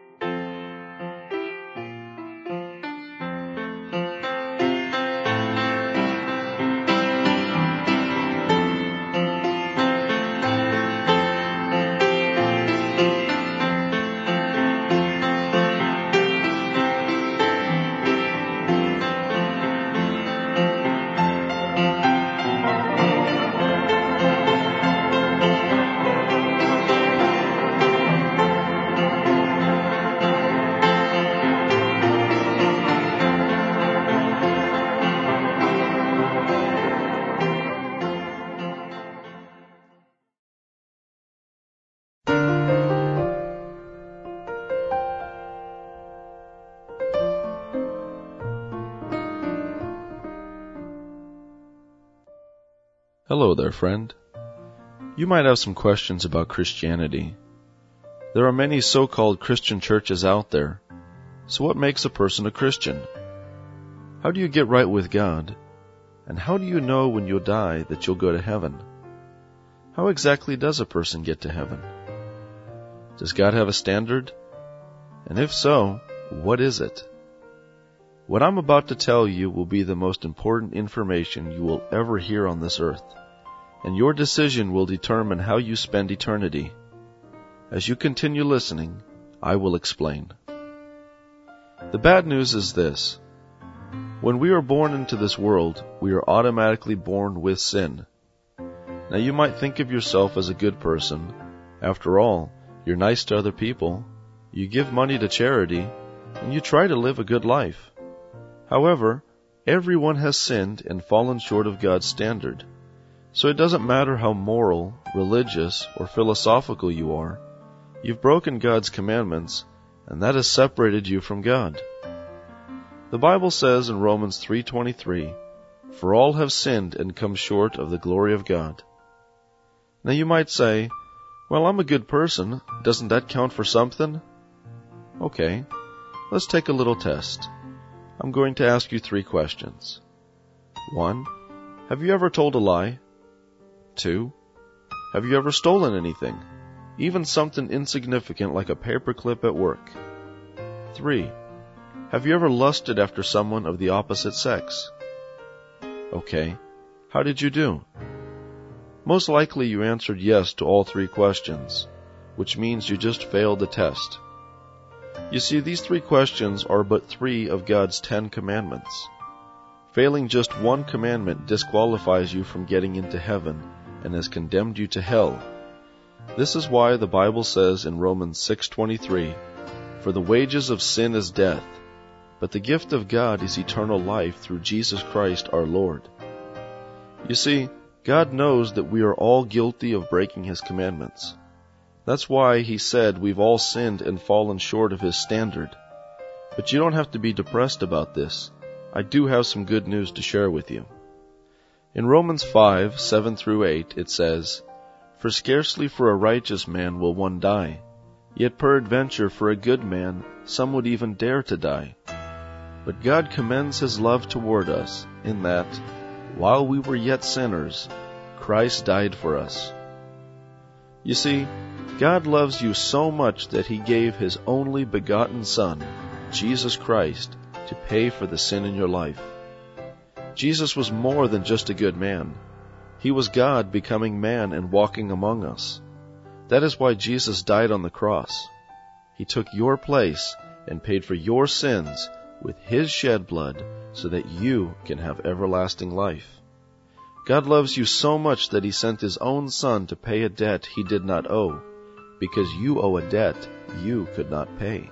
Speaker 1: Hello there, friend. You might have some questions about Christianity. There are many so-called Christian churches out there. So what makes a person a Christian? How do you get right with God? And how do you know when you'll die that you'll go to heaven? How exactly does a person get to heaven? Does God have a standard? And if so, what is it? What I'm about to tell you will be the most important information you will ever hear on this earth, and your decision will determine how you spend eternity. As you continue listening, I will explain. The bad news is this. When we are born into this world, we are automatically born with sin. Now you might think of yourself as a good person. After all, you're nice to other people, you give money to charity, and you try to live a good life. However, everyone has sinned and fallen short of God's standard. So it doesn't matter how moral, religious, or philosophical you are. You've broken God's commandments, and that has separated you from God. The Bible says in Romans three twenty-three, "For all have sinned and come short of the glory of God." Now you might say, well, I'm a good person. Doesn't that count for something? Okay, let's take a little test. I'm going to ask you three questions. One, have you ever told a lie? Two, have you ever stolen anything, even something insignificant like a paperclip at work? Three, have you ever lusted after someone of the opposite sex? Okay, how did you do? Most likely you answered yes to all three questions, which means you just failed the test. You see, these three questions are but three of God's Ten Commandments. Failing just one commandment disqualifies you from getting into heaven and has condemned you to hell. This is why the Bible says in Romans six twenty-three, "For the wages of sin is death, but the gift of God is eternal life through Jesus Christ our Lord." You see, God knows that we are all guilty of breaking His commandments. That's why He said we've all sinned and fallen short of His standard. But you don't have to be depressed about this. I do have some good news to share with you. In Romans five, seven through eight, it says, "For scarcely for a righteous man will one die, yet peradventure for a good man some would even dare to die. But God commends His love toward us, in that, while we were yet sinners, Christ died for us." You see, God loves you so much that He gave His only begotten Son, Jesus Christ, to pay for the sin in your life. Jesus was more than just a good man. He was God becoming man and walking among us. That is why Jesus died on the cross. He took your place and paid for your sins with His shed blood so that you can have everlasting life. God loves you so much that He sent His own Son to pay a debt He did not owe, because you owe a debt you could not pay.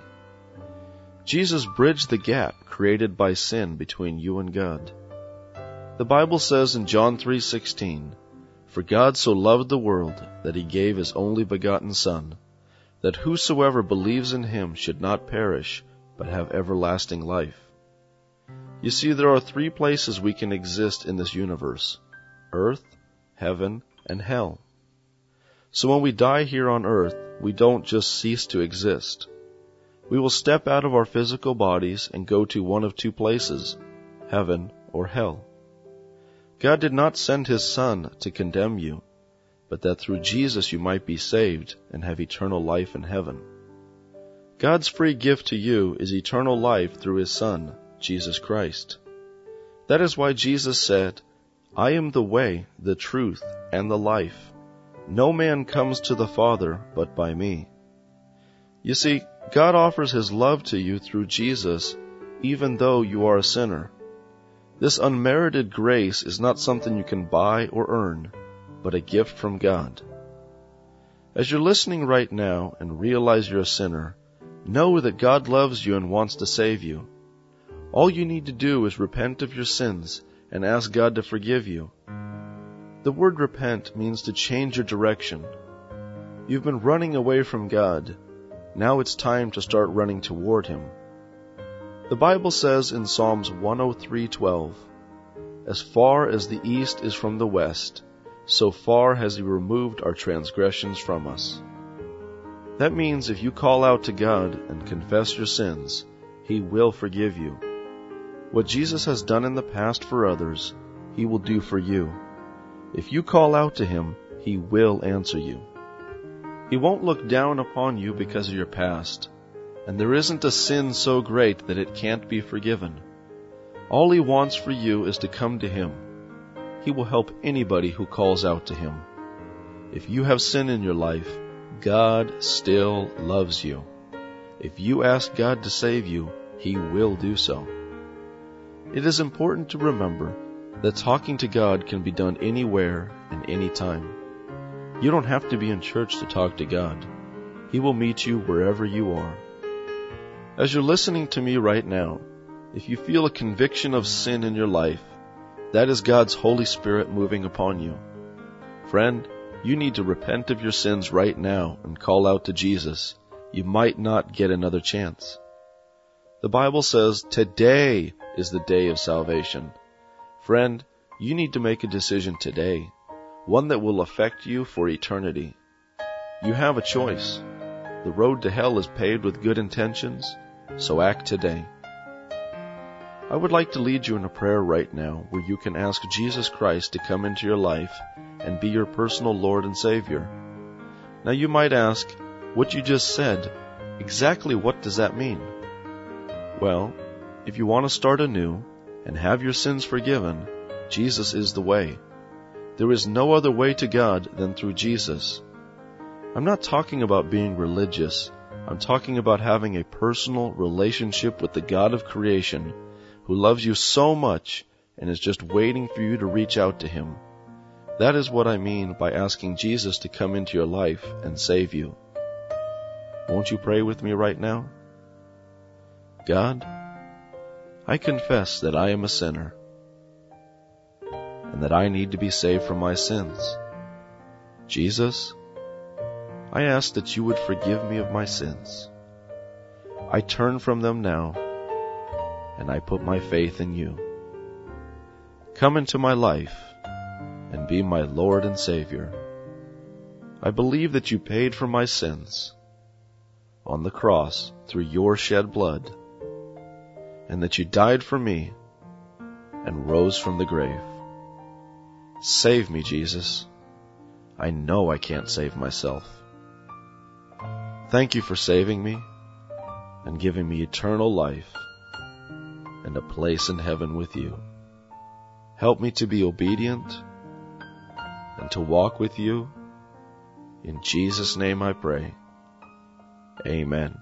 Speaker 1: Jesus bridged the gap created by sin between you and God. The Bible says in John three sixteen, "For God so loved the world that He gave His only begotten Son, that whosoever believes in Him should not perish, but have everlasting life." You see, there are three places we can exist in this universe: earth, heaven, and hell. So when we die here on earth, we don't just cease to exist. We will step out of our physical bodies and go to one of two places, heaven or hell. God did not send His Son to condemn you, but that through Jesus you might be saved and have eternal life in heaven. God's free gift to you is eternal life through His Son, Jesus Christ. That is why Jesus said, "I am the way, the truth, and the life. No man comes to the Father but by me." You see, God offers His love to you through Jesus, even though you are a sinner. This unmerited grace is not something you can buy or earn, but a gift from God. As you're listening right now and realize you're a sinner, know that God loves you and wants to save you. All you need to do is repent of your sins and ask God to forgive you. The word repent means to change your direction. You've been running away from God. Now it's time to start running toward Him. The Bible says in Psalms one oh three twelve, "As far as the east is from the west, so far has He removed our transgressions from us." That means if you call out to God and confess your sins, He will forgive you. What Jesus has done in the past for others, He will do for you. If you call out to Him, He will answer you. He won't look down upon you because of your past, and there isn't a sin so great that it can't be forgiven. All He wants for you is to come to Him. He will help anybody who calls out to Him. If you have sin in your life, God still loves you. If you ask God to save you, He will do so. It is important to remember that talking to God can be done anywhere and anytime. You don't have to be in church to talk to God. He will meet you wherever you are. As you're listening to me right now, if you feel a conviction of sin in your life, that is God's Holy Spirit moving upon you. Friend, you need to repent of your sins right now and call out to Jesus. You might not get another chance. The Bible says today is the day of salvation. Friend, you need to make a decision today, one that will affect you for eternity. You have a choice. The road to hell is paved with good intentions, so act today. I would like to lead you in a prayer right now where you can ask Jesus Christ to come into your life and be your personal Lord and Savior. Now you might ask, what you just said, exactly what does that mean? Well, if you want to start anew and have your sins forgiven, Jesus is the way. There is no other way to God than through Jesus. I'm not talking about being religious, I'm talking about having a personal relationship with the God of creation who loves you so much and is just waiting for you to reach out to Him. That is what I mean by asking Jesus to come into your life and save you. Won't you pray with me right now? God, I confess that I am a sinner and that I need to be saved from my sins. Jesus, I ask that you would forgive me of my sins. I turn from them now, and I put my faith in you. Come into my life and be my Lord and Savior. I believe that you paid for my sins on the cross through your shed blood, and that you died for me and rose from the grave. Save me, Jesus. I know I can't save myself. Thank you for saving me and giving me eternal life and a place in heaven with you. Help me to be obedient and to walk with you. In Jesus' name I pray. Amen.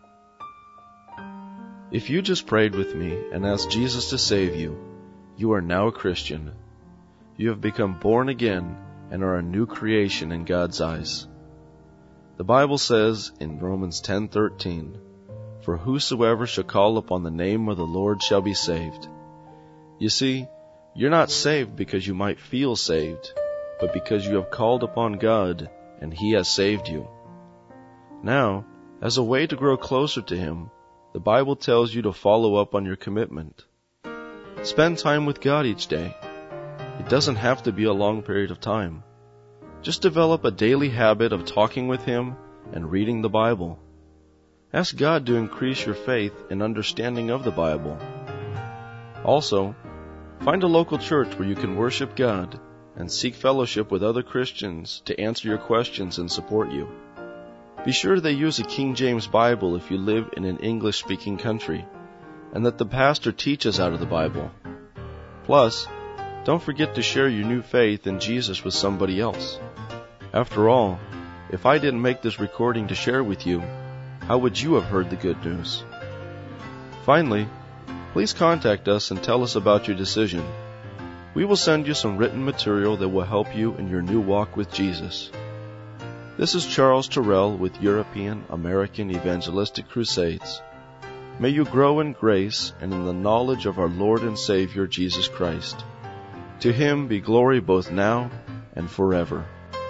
Speaker 1: If you just prayed with me and asked Jesus to save you, you are now a Christian. You have become born again and are a new creation in God's eyes. The Bible says in Romans ten thirteen, "For whosoever shall call upon the name of the Lord shall be saved." You see, you're not saved because you might feel saved, but because you have called upon God and He has saved you. Now, as a way to grow closer to Him, the Bible tells you to follow up on your commitment. Spend time with God each day. It doesn't have to be a long period of time. Just develop a daily habit of talking with Him and reading the Bible. Ask God to increase your faith and understanding of the Bible. Also, find a local church where you can worship God and seek fellowship with other Christians to answer your questions and support you. Be sure they use a King James Bible if you live in an English-speaking country, and that the pastor teaches out of the Bible. Plus, don't forget to share your new faith in Jesus with somebody else. After all, if I didn't make this recording to share with you, how would you have heard the good news? Finally, please contact us and tell us about your decision. We will send you some written material that will help you in your new walk with Jesus. This is Charles Terrell with European American Evangelistic Crusades. May you grow in grace and in the knowledge of our Lord and Savior Jesus Christ. To Him be glory both now and forever.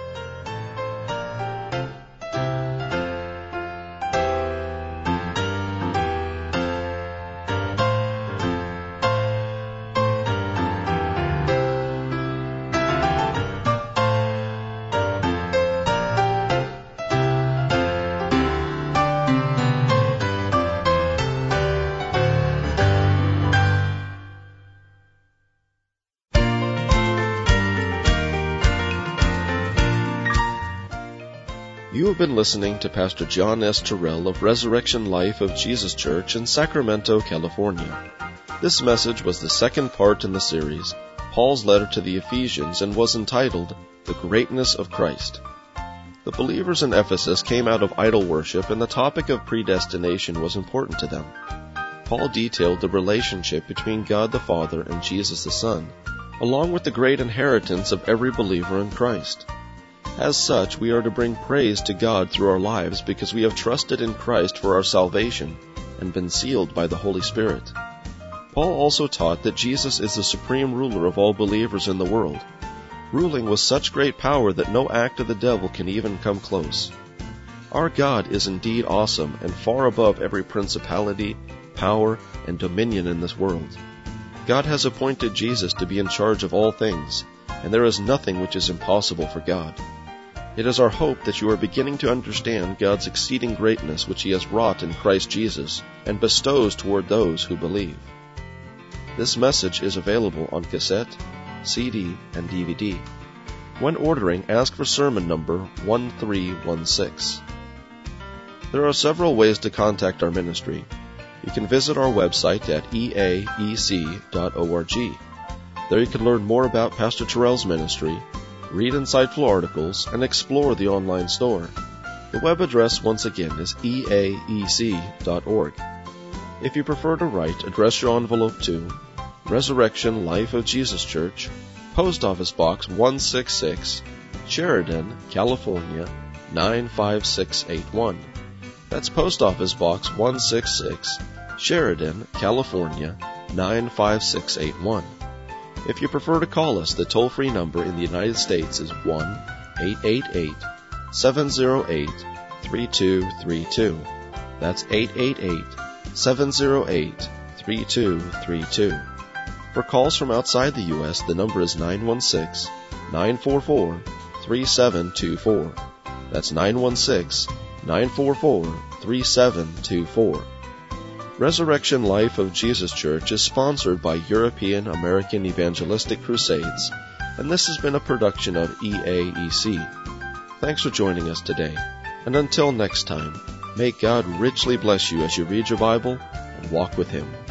Speaker 1: You have been listening to Pastor John S. Terrell of Resurrection Life of Jesus Church in Sacramento, California. This message was the second part in the series, Paul's letter to the Ephesians, and was entitled, The Greatness of Christ. The believers in Ephesus came out of idol worship, and the topic of predestination was important to them. Paul detailed the relationship between God the Father and Jesus the Son, along with the great inheritance of every believer in Christ. As such, we are to bring praise to God through our lives because we have trusted in Christ for our salvation and been sealed by the Holy Spirit. Paul also taught that Jesus is the supreme ruler of all believers in the world, ruling with such great power that no act of the devil can even come close. Our God is indeed awesome and far above every principality, power, and dominion in this world. God has appointed Jesus to be in charge of all things, and there is nothing which is impossible for God. It is our hope that you are beginning to understand God's exceeding greatness which He has wrought in Christ Jesus and bestows toward those who believe. This message is available on cassette, C D, and D V D. When ordering, ask for sermon number one three one six. There are several ways to contact our ministry. You can visit our website at e a e c dot org. There you can learn more about Pastor Terrell's ministry, read insightful articles, and explore the online store. The web address once again is e a e c dot org. If you prefer to write, address your envelope to Resurrection Life of Jesus Church, Post Office Box one sixty-six, Sheridan, California, nine five six eight one. That's Post Office Box one sixty-six, Sheridan, California, nine five six eight one. If you prefer to call us, the toll-free number in the United States is one eight eight eight, seven zero eight, three two three two. That's eight eight eight, seven zero eight, three two three two. For calls from outside the U S, the number is nine one six, nine four four, three seven two four. That's nine one six, nine four four, three seven two four. Resurrection Life of Jesus Church is sponsored by European American Evangelistic Crusades, and this has been a production of E A E C. Thanks for joining us today, and until next time, may God richly bless you as you read your Bible and walk with Him.